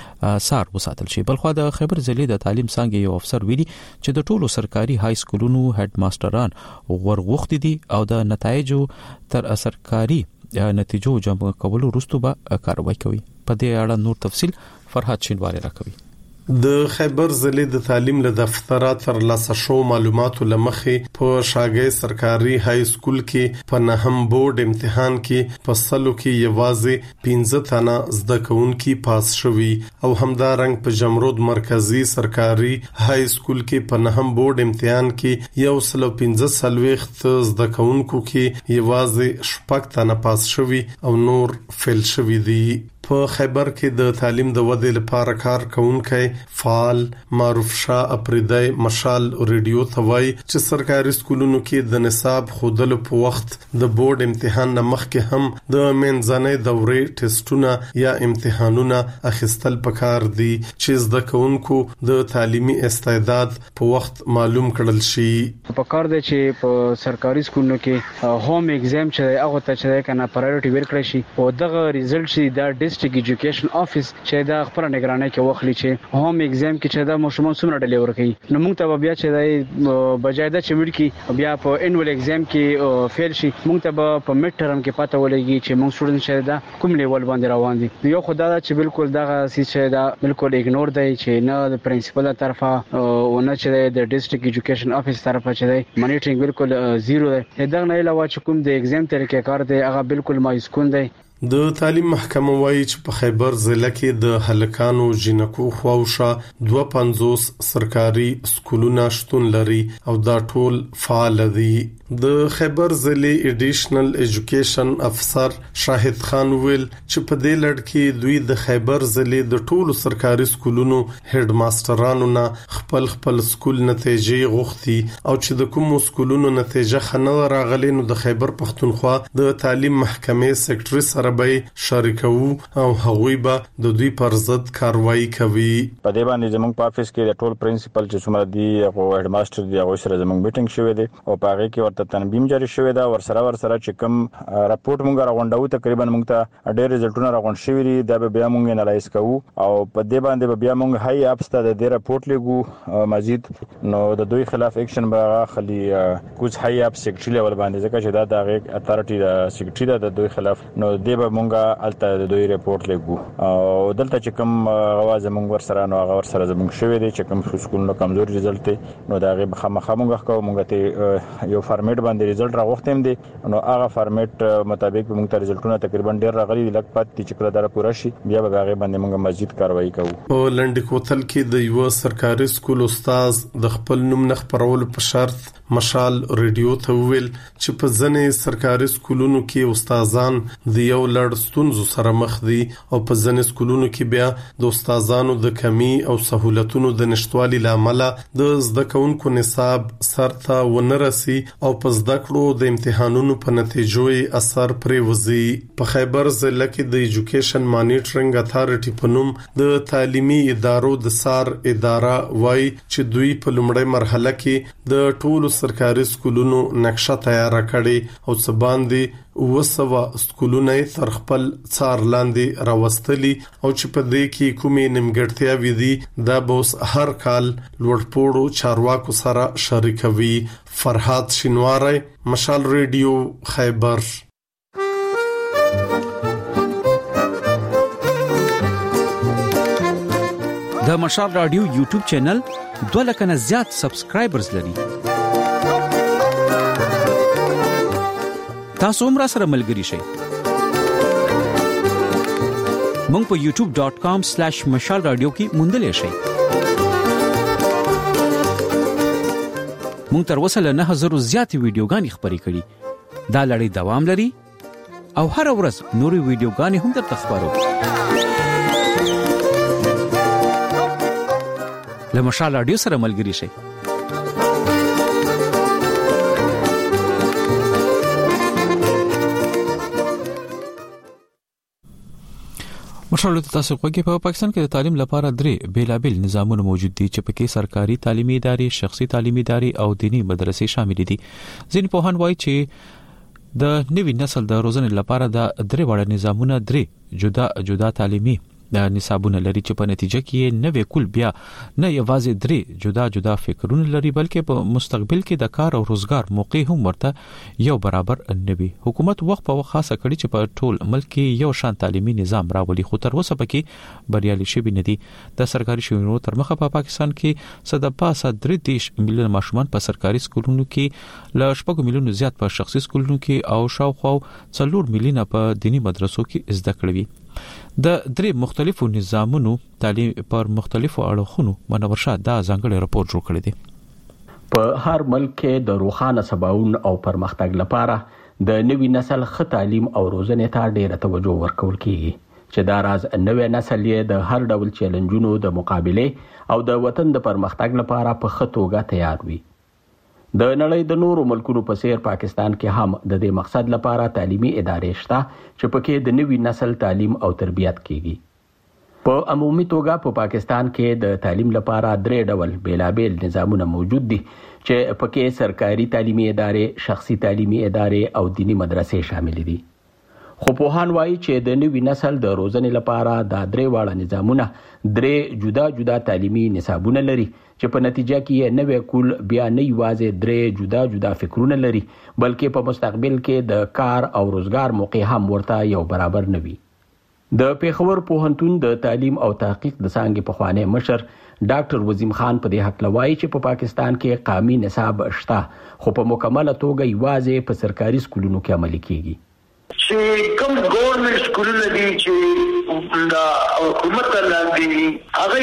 سار وساتل شي. بلخو د خیبر ضلع د تعلیم څنګه یو افسر ویلي چې د ټولو سرکاري های سکولونو هډ ماستران ورغوښتي دي او د نتایجو تر سرکاري نتیجو جمع کولو وروسته به کاروایی کوي. په دې اړه نور تفصیل فرحات شینواری راکوي. د خیبر ضلع د تعلیم له دفتره تر لاسه شو معلوماتو لمخې په شاګي سرکاري های سکول کې په نهم بورډ امتحان کې په سلو کې یوازې پنځه تنه زده کوونکي پاس شوي او همدارنګ په جمرود مرکزی سرکاري های سکول کې په نهم بورډ امتحان کې یو سلو پنځه سلويخت زده کوونکو کې یوازې شپږ تنه پاس شوي او نور فیل شوي دي. په خیبر کې د تعلیم د ودې لپاره کار کوونکي فعال معروف شاه اپریدای مشال ریډیو ثوای چې سرکاري سکولونو کې د نصاب خودلو په وخت د بورډ امتحان نه مخکې هم د منځنۍ دورې ټیسټونه یا امتحانونه اخیستل پکار دي چې زده کوونکو د تعلیمي استعداد په وخت معلوم کړل شي. پکار دی چې په سرکاري سکولونو کې هوم ایگزام چې هغه ته چې کنه پرایورټي ورکړي شي او دغه ریزلټ شي دا ډیسټریکټ ایجوکیشن افیس چې دا خبره نگرانۍ کې وخلی چې هوم ایگزام کې چې دا مشمول څومره ډلې ورکړي نو موږ ته بیا چې دا بجایده چې وړي بیا په انوال ایگزام کې فیل شي موږ ته په میډ ټرم کې پته ولګي چې موږ سټوډنټ چې دا کوم لیول باندې روان دي. یو خدای دا چې بالکل دا چې دا بالکل ایګنور دی چې نه د پرنسپل طرفه او نه چې د ډیسټریکټ ایجوکیشن افیس طرفه چې دی مانیټرینګ بالکل زیرو دی. دا نه علاوه چې کوم د ایگزام طریقې کار دی هغه بالکل مایسکون دی. د تعلیم محکمه وایي چې په خیبر ضلع کې د هلکانو جنکو خواوشا دوه پنځوس سرکاري سکولونه شتون لري او دا ټول فعال دي. د خیبر ضلع ایډیشنل ایجوکیشن افسر شاهد خان ویل چې په دې لړ کې دوی د خیبر ضلع د ټولو سرکاري سکولونو هډ ماسترانو نه خپل خپل سکول نتیجې غوښتي او چې د کوم سکولونو نتیجه خنه راغلي نو د خیبر پښتونخوا د تعلیم محکمې سیکریټری سره به شریکو او هغوی به د دوی پر ضد کاروایی کوي. په دې باندې زموږ په افیس کې د ټول پرنسپل چې څومره دي او هډ ماستر دی هغه سره زموږ میټینګ شوه دي او په هغه کې ورته تنظیم جاری شوی دا ورسره ورسره چې کوم راپورټ مونږ راغونډو تقریبا مونږ ته ډېر ریزلټونه راغونډ شوی دي دا به بیا مونږ انالایز کوو او په دې باندې بیا مونږ هاي اپس ته د راپورټ لګو مزید نو د دوی خلاف اکشن به خلی کوز هاي اپ سیکریټری لیول باندې ځکه چې دا د اتارټي د سیکریټری د دوی خلاف نو د به مونږه الته د دوی راپورټ لګو او دلته چې کوم غواز مونږ ورسره نو هغه ورسره زموږ شوی دي چې کوم سکولونو کمزوري ریزلټ نو دا غي خامخا مونږ کوو مونږ ته یو فارمیټ باندې ریزلټ راغوښتم دي نو هغه فارمیټ مطابق موږ ته ریزلټونه تقریبا ډیر راغلي لکه پات چې کله دا پوره شي بیا به هغه باندې موږ مزید کاروایی کوو. په لنډ کوتل کې د یو سرکاري سکول استاد د خپل نوم نه خبرول په شرط مشال ریډیو ته ویل چې په ځنې سرکاري سکولونو کې استادان د یو لړ ستونزو سره مخ دي او په ځنې سکولونو کې بیا د استادانو د کمی او سہولتونو د نشټوالي لامل د زده کوونکو نصاب سرته ونرسي او په زده کړو د امتحانونو په نتیجو یې اثر پرې وځي. په خیبر ضلع کې د ایجوکیشن مانیټرینګ اتارټي په نوم د تعلیمي ادارو د سار اداره وایي چې دوی په لومړۍ مرحله کې د ټولو سرکاري سکولونو نقشه تیار کړي او څه باندې وسوه سکولونه تر خپل څار لاندې راوستلي او چې په دې کې کومې نیمګړتیاوې دي دا به اوس هر کال لوړپوړو چارواکو سره شریکوي. فرحات شینواری، مشال ریډیو، خیبر. د مشال رادیو یوټیوب چینل دوه لکه نه زیات سبسکرایبرز لري. تاسو هم را سره ملګري شئ. مونږ په یوټیوب ډاٹ کام سلیش مشال رادیو کې موندلې شئ. مونږ تر اوسه له نه هزار زیات ویډیوګانې خبرې کړې. دا لړۍ دوام لري او هر ورځ نورې ویډیوګانې هم درته خبرو. له مشال رادیو سره ملګري شئ. مشال تاسو کوګه په پاکستان کې د تعلیم لپاره درې بیلابل نظامونه موجود دي چې پکې سرکاري تعلیمي ادارې، شخصي تعلیمي ادارې او دینی مدرسې شامل دي. ځینې پوهان وایي چې د نوي نسل د روزنې لپاره د درې وړ نظامونه درې جدا جدا تعلیمي د نصابونه لري چې په نتیجه کې نوې کول بیا نه یوازې درې جدا جدا فکرونه لري بلکې په مستقبل کې د کار او روزګار موقع هم ورته یو برابر نوي. حکومت وخت په وخت خاصه کړي چې په ټول ملک کې یو شان تعلیمي نظام راولي خو تر اوسه پکې بریالي شوی نه دي. د سرکاري شورا تر مخه په پاکستان کې صد پاسه درې دیش میلیون ماشومان په سرکاري سکولونو کې، ل شپږ میلیون زیات په شخصي سکولونو کې او شاوخوا څلور میلیون په دینی مدرسو کې زده کړوي. د درې مختلفو نظامونو تعلیم پر مختلفو اړخونو منور شاه دا ځانګړی راپور جوړ کړی دی. په هر ملک کې د روښانه سباوون او پرمختګ لپاره د نوي نسل ښه تعلیم او روزنې ته ډېره توجه ورکول کیږي چې دا راز نوې نسل یې د هر ډول چیلنجونو د مقابله او د وطن د پرمختګ لپاره په ښه توګه تیار وي. د نړۍ د نورو ملکونو په څیر پاکستان کې هم د دې مقصد لپاره تعلیمي ادارې شته چې پکې د نوي نسل تعلیم او تربیت کیږي. په عمومي توګه په پا پاکستان کې د تعلیم لپاره درې ډول بیلابل نظامونه موجود دي چې پکې سرکاري تعلیمي ادارې، شخصي تعلیمي ادارې او دینی مدرسې شامل دي. خو پوهان وایي چې د نوي نسل د روزنې لپاره دا درې واړه نظامونه درې جدا جدا تعلیمي نصابونه لري چې په نتیجه کې نوې کول بیا نه یوازې درې جدا جدا فکرونه لري بلکې په مستقبل کې د کار او روزګار موقع هم ورته یو برابر نه وي. د پیښور پوهنتون د تعلیم او تحقیق د څانګې پخوانی مشر ډاکټر وزیم خان په دې حق لوایي چې په پاکستان کې قومي نصاب شته خو په مکمله توګه یوازې په سرکاري سکولونو کې عملي کیږي. چې کوم ګورنمنت سکولونه دي چې د حکومت لاندې هغه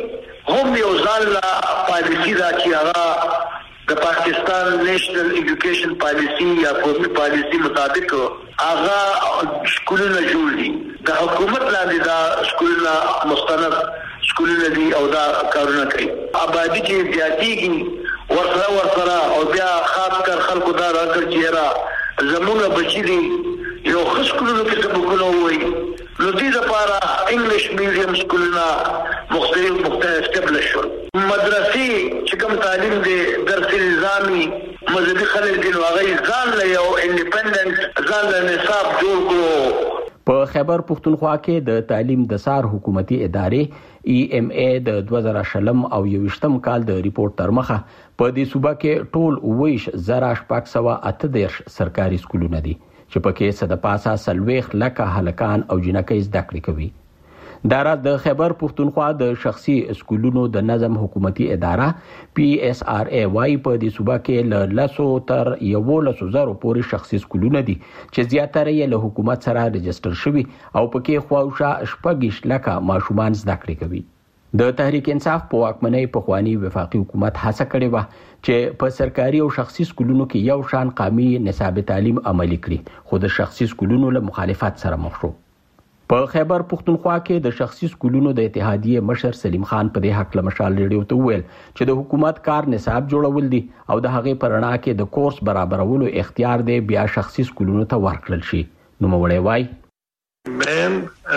هم یو ځل پالیسی دا چې هغه د پاکستان نېشنل ایجوکیشن پالیسی یا قومي پالیسی مطابق هغه سکولونه جوړ دي. د حکومت لاندې دا سکولونه مستند سکولونه دي او دا کارونه کوي. آبادی چې زیاتېږي ورسره ورسره او بیا خاص کر خلکو دا راکړ چې را زموږ بچی دي یو خاص سکولونو کې سبقونه وایي نو دې لپاره انګلیش میډیم سکولونه مختلف مختلف اسټابلیش شول. مدرسې چې کوم تعلیم دی درس نظامي مذهبي خلک دي هغه ځان له یو انډیپندنت ځان له نصاب جوړ کړو. په خیبر پښتونخوا کې د تعلیم د سار حکومتي ادارې ای ایم ای د دوه زره شلم او یوشتم کال د ریپورت تر مخه په دې صوبه کې ټول ویش زره شپږ سوه اته دیرش سرکاري سکولونه دي چې پکې صد پاسه سلويخ لکه هلکان او جنکۍ زده کړې کوي. دا راز د خیبر پښتونخوا د شخصي سکولونو د نظم حکومتي اداره پی ایس آر ای وايي په دې صوبه کې له لسو تر یولسو زرو پورې شخصي سکولونه دي چې زیاتره یې له حکومت سره رجستر شوي او پکې خواوشا شپږ لکه ماشومان زده کړې کوي. د تحریک انصاف په واکمنۍ پخوانی وفاقي حکومت هڅه کړې و چې په سرکاري او شخصي سکولونو کې یو شان قومي نصاب تعلیم عملي کړي خو د شخصي سکولونو له مخالفت سره مخ شو. په خیبر پښتونخوا کې د شخصي سکولونو د اتحادیې مشر سلیم خان په دې حق له مشال ریډیو ته وویل چې د حکومت کار نصاب جوړول دي او د هغې په رڼا کې د کورس برابرولو اختیار دی بیا شخصي سکولونو ته ورکړل شي. نو موړی وای من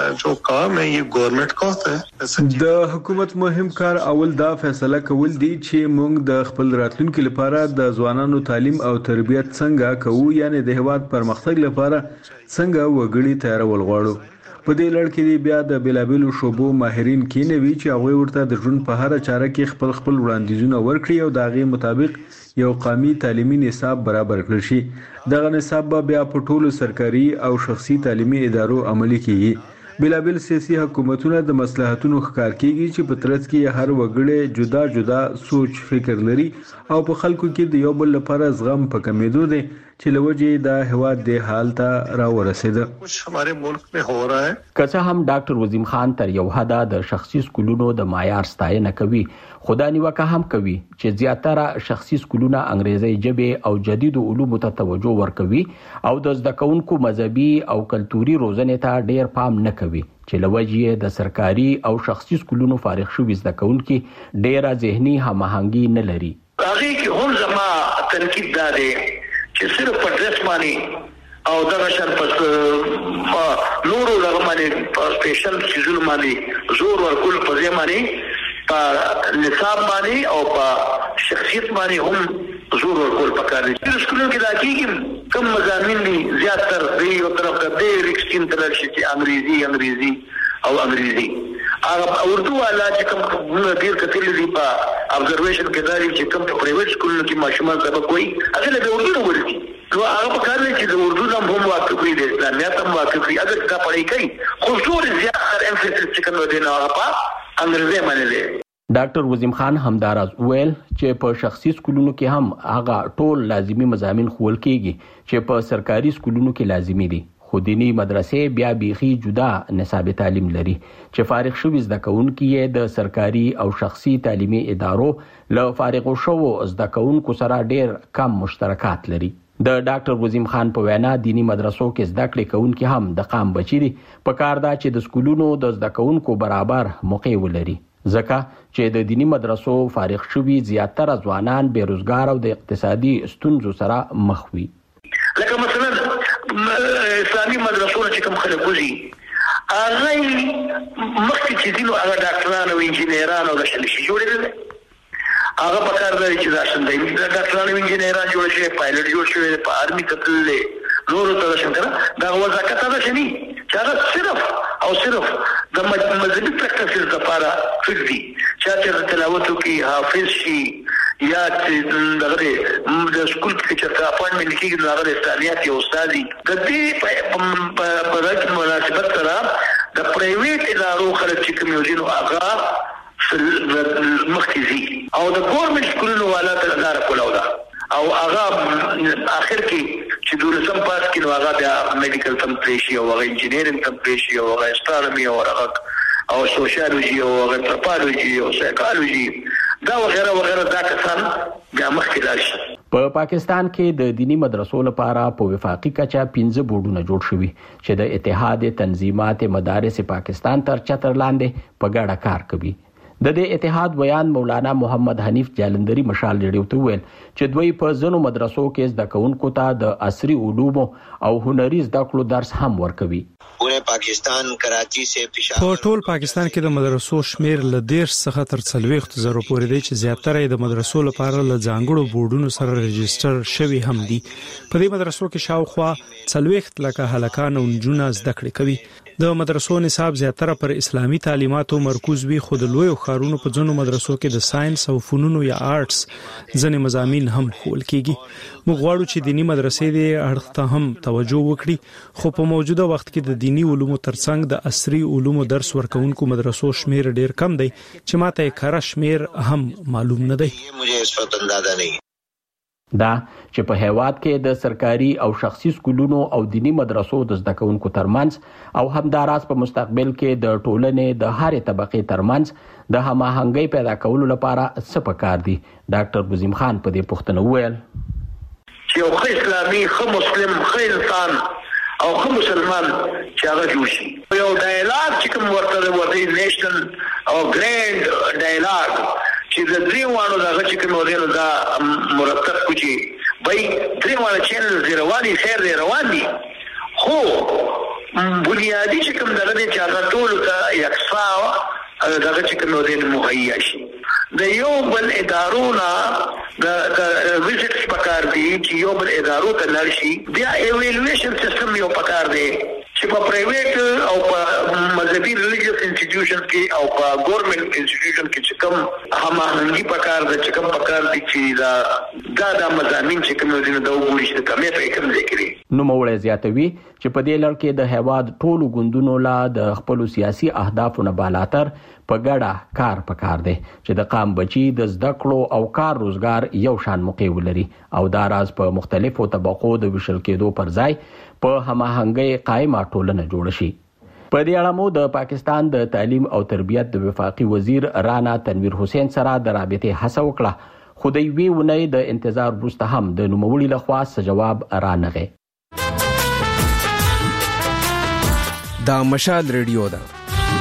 जो काम है ये गवर्नमेंट का होता है। د حکومت مهم کار اول دا فیصله کول دي چې موږ د خپل راتلونکو لپاره د ځوانانو تعلیم او تربیت څنګه کوو، یعنی د هیواد پرمختګ لپاره څنګه وګړي تیارول غواړو. په دې لړ کې بیا د بلابلو شوبو ماهرین کینوي چې هغه ورته د ژوند په هر چاره کې خپل خپل وړاندیزونه ورکړي او د هغې مطابق یو قومي تعلیمي نصاب برابر کړی شي. دغه نصاب بیا په ټولو سرکاري او شخصي تعلیمي ادارو عملي کیږي. بلابل سیاسي حکومتونه د مصلحتونو ښکار کیږي چې په ترڅ کې هر وګړی جدا جدا سوچ فکر لري او په خلکو کې د یو بل لپاره زغم په کمیدو دی چې لوجه د هواد د حال ته را ورسېده. हमारे मुल्क में हो रहा है. که څه هم ډاکټر وزیم خان تر یو حده د شخصي سکولونو د معیار ستاینه کوي، خدا نیوکه هم کوي چې زیاتره شخصي سکولونه انګریزي ژبه او جدید علومو ته توجه ورکوي او د زده کوونکو مذهبي او کلتوري روزنې ته ډیر پام نه کوي چې لوجه د سرکاري او شخصي سکولونو فارغ شوي زده کوونکي ډیره ذهني هماهنګي نه لري. هغه کې هم زما تنقید دا دی چې صرف په ډریس باندې او دغه شر په نورو دغه باندې په سپیشل سیزون باندې زور ورکول په ځای باندې په نصاب باندې او په شخصیت باندې هم زور ورکول پکار دي. د سکولونو کې دا کېږي کوم مضامین دي زیاتر دی یو طرف ته ډېر ایکسټریم تلل شي چې انګریزي انګریزي او انګریزي هغه اردو والا چې کوم ډېر کتلې دي په ابزرویشن کې دا چې کوم په پرایویټ سکولونو کې ماشومان سبق کوي هغه له اردو نه ورسي نو هغه په کار دی چې د اردو نام هم واقف وي د اسلامیت هم واقف وي اگر دا پړای کوي خو زور زیات تر امفیسس چې کوم دی نه هغه په انګریزي باندې دی. ډاکټر وزیم خان همداراز ویل چې په شخصي سکولونو کې هم هغه ټول لازمي مضامین خول کېږي چې په سرکاري سکولونو کې لازمي دي، خو دینی مدرسې بیا بیخي جدا نصاب تعلیم لري چې فارغ شوي زده کوونکي یې د سرکاري او شخصي تعلیمي ادارو له فارغو شوو زده کوونکو سره ډیر کم مشترکات لري. د ډاکټر وزیم خان په وینا دینی مدرسو کې زده کړې کوونکي هم د قام بچي دي، په کار ده چې د سکولونو د زده کوونکو برابر موقع ولري ځکه چې د دینی مدرسو فارغ شوي زیاتره ځوانان بیروزګار او د اقتصادي ستونزو سره مخ وي. لکه مثلا اسلامي مدرسو چې کوم خلک وزي هغه مخکې چې دینو هغه ډاکټران او انجینران او د شلشي جوړېدل هغه په کار دی چې دا څنګه د ډاکټرانو او انجینرانو جوړ شي پایلټ جوړ شي په آرمي کتلې نورو ته څنګه دا وظیفه ده شنی چې هغه صرف او صرف د مذهبي پریکټیسز لپاره فکر دي چې تلاوت کوي حافظ شي یا دغه د سکول کې چې اپاینټمنت کیږي دغه استادیات یو استادي د دې په په مناسبت سره د پرایویټ ادارو خلک چې کوم یو دینو هغه مخکزي او د ګورنمنت سکولونو والا ته لار کولاو ده او هغه اخر کې چې دولسم پاس کې نو هغه بیا میډیکل تم پریشي او هغه انجینیرینګ تم پریشي او هغه استرالمي او هغه او سوشیالوجي او هغه انتروپولوژي او سایکالوجي دا وغیرہ وغیرہ دا کسان بیا مخکې راشي. په پاکستان کې د دینی مدرسو لپاره په وفاقي کچه پنځه بورډونه جوړ شوي چې د اتحاد تنظیمات مدارس پاکستان تر چتر لاندې په ګډه کار کوي. د دې اتحاد بیان مولانا محمد حنیف جالندری مشال ریډیو ته ویل چې دوی په ځینو مدرسو کې زده کوونکو ته د عصري علومو او هنري زده کړو درس هم ورکوي. پوره پاکستان کراچي سے پېښور په ټول پاکستان کې د مدرسو شمیر ل ډیر څخه تر څلويخت زره پورې دی چې زیاتره د مدرسو لپاره ل ځانګړو بورډونو سره ريجستره شوی هم دي. په دې مدرسو کې شاوخوا څلويخت لکه هلکان او نجونه زده کړې کوي. د مدرسو نصاب زیاتره پر اسلامي تعلیماتو مرکوز وي، خو د لوی خارونو په ځینو مدرسو کې د ساينس او فنونو یا آرټس ځینې مضامین هم خول کیږي. موږ غواړو چې دینی مدرسې دې اړخ ته هم توجه وکړي، خو په موجوده وخت کې د دینی علومو ترڅنګ د عصري علومو درس ورکوونکو مدرسو شمیر ډیر کم دی چې ماته کار شمیر هم معلوم نه دی. مجھے اس وقت اندازه نه دا چې په هیواد کې د سرکاري او شخصي سکولونو او دینی مدرسو د زده کوونکو ترمنځ او همداراز په مستقبل کې د ټولنې د هرې طبقې ترمنځ د هماهنګۍ پیدا کولو لپاره څه پکار دي. ډاکټر وزیم خان په دې پوښتنه وویل چې یو ښه اسلامي ښه مسلم ښه انسان او ښه مسلمان چې هغه جوړ شي. یو ډایلاګ چې کوم ورته ورته نیشنل او ګرینډ ډایلاګ چې د درې وانو دغه چې کوم ورته دا مرتب کوي بای درې وانه چینل رواني خیر دی روان دي، خو بنیادی چې کوم دغه چې هغه ټول ته یکسا دغه چې کوم د مهیا شي د یو بل ادارونه د ویزټس پکار دي چې یو بل ادارو ته لاړ شي بیا ایوالویشن سیستم یو پکار دی چې په پرایویټ او په مذهبي ریلیجیس انسټیټیوشن کې او په ګورنمنت انسټیټیوشن کې چې کوم هماهنګي پکار ده چې کوم پکار دي چې دا دا د مضامین چې کوم دي د وګوري چې کمې په کوم ځای کې نو موړې زیاتوي چې په دې لړ کې د هواد ټولو ګوندونو لا د خپل سیاسي اهدافو نه بالاتر په ګډه کار پکار دی چې د قام بچي د زده کړو او کار روزګار یو شان موقع ولري او دا راز په مختلفو طبقو د وشل کېدو پر ځای په هماهنګي قائمه ټولنه جوړ شي. په دې اړه مو د پاکستان د تعلیم او تربیت د وفاقي وزیر رانا تنویر حسین سره د رابطې هڅه وکړه خو د وی ونې د انتظار وروسته هم د نوموړي لخوا څه جواب رانغی. دا مشال ریډیو ده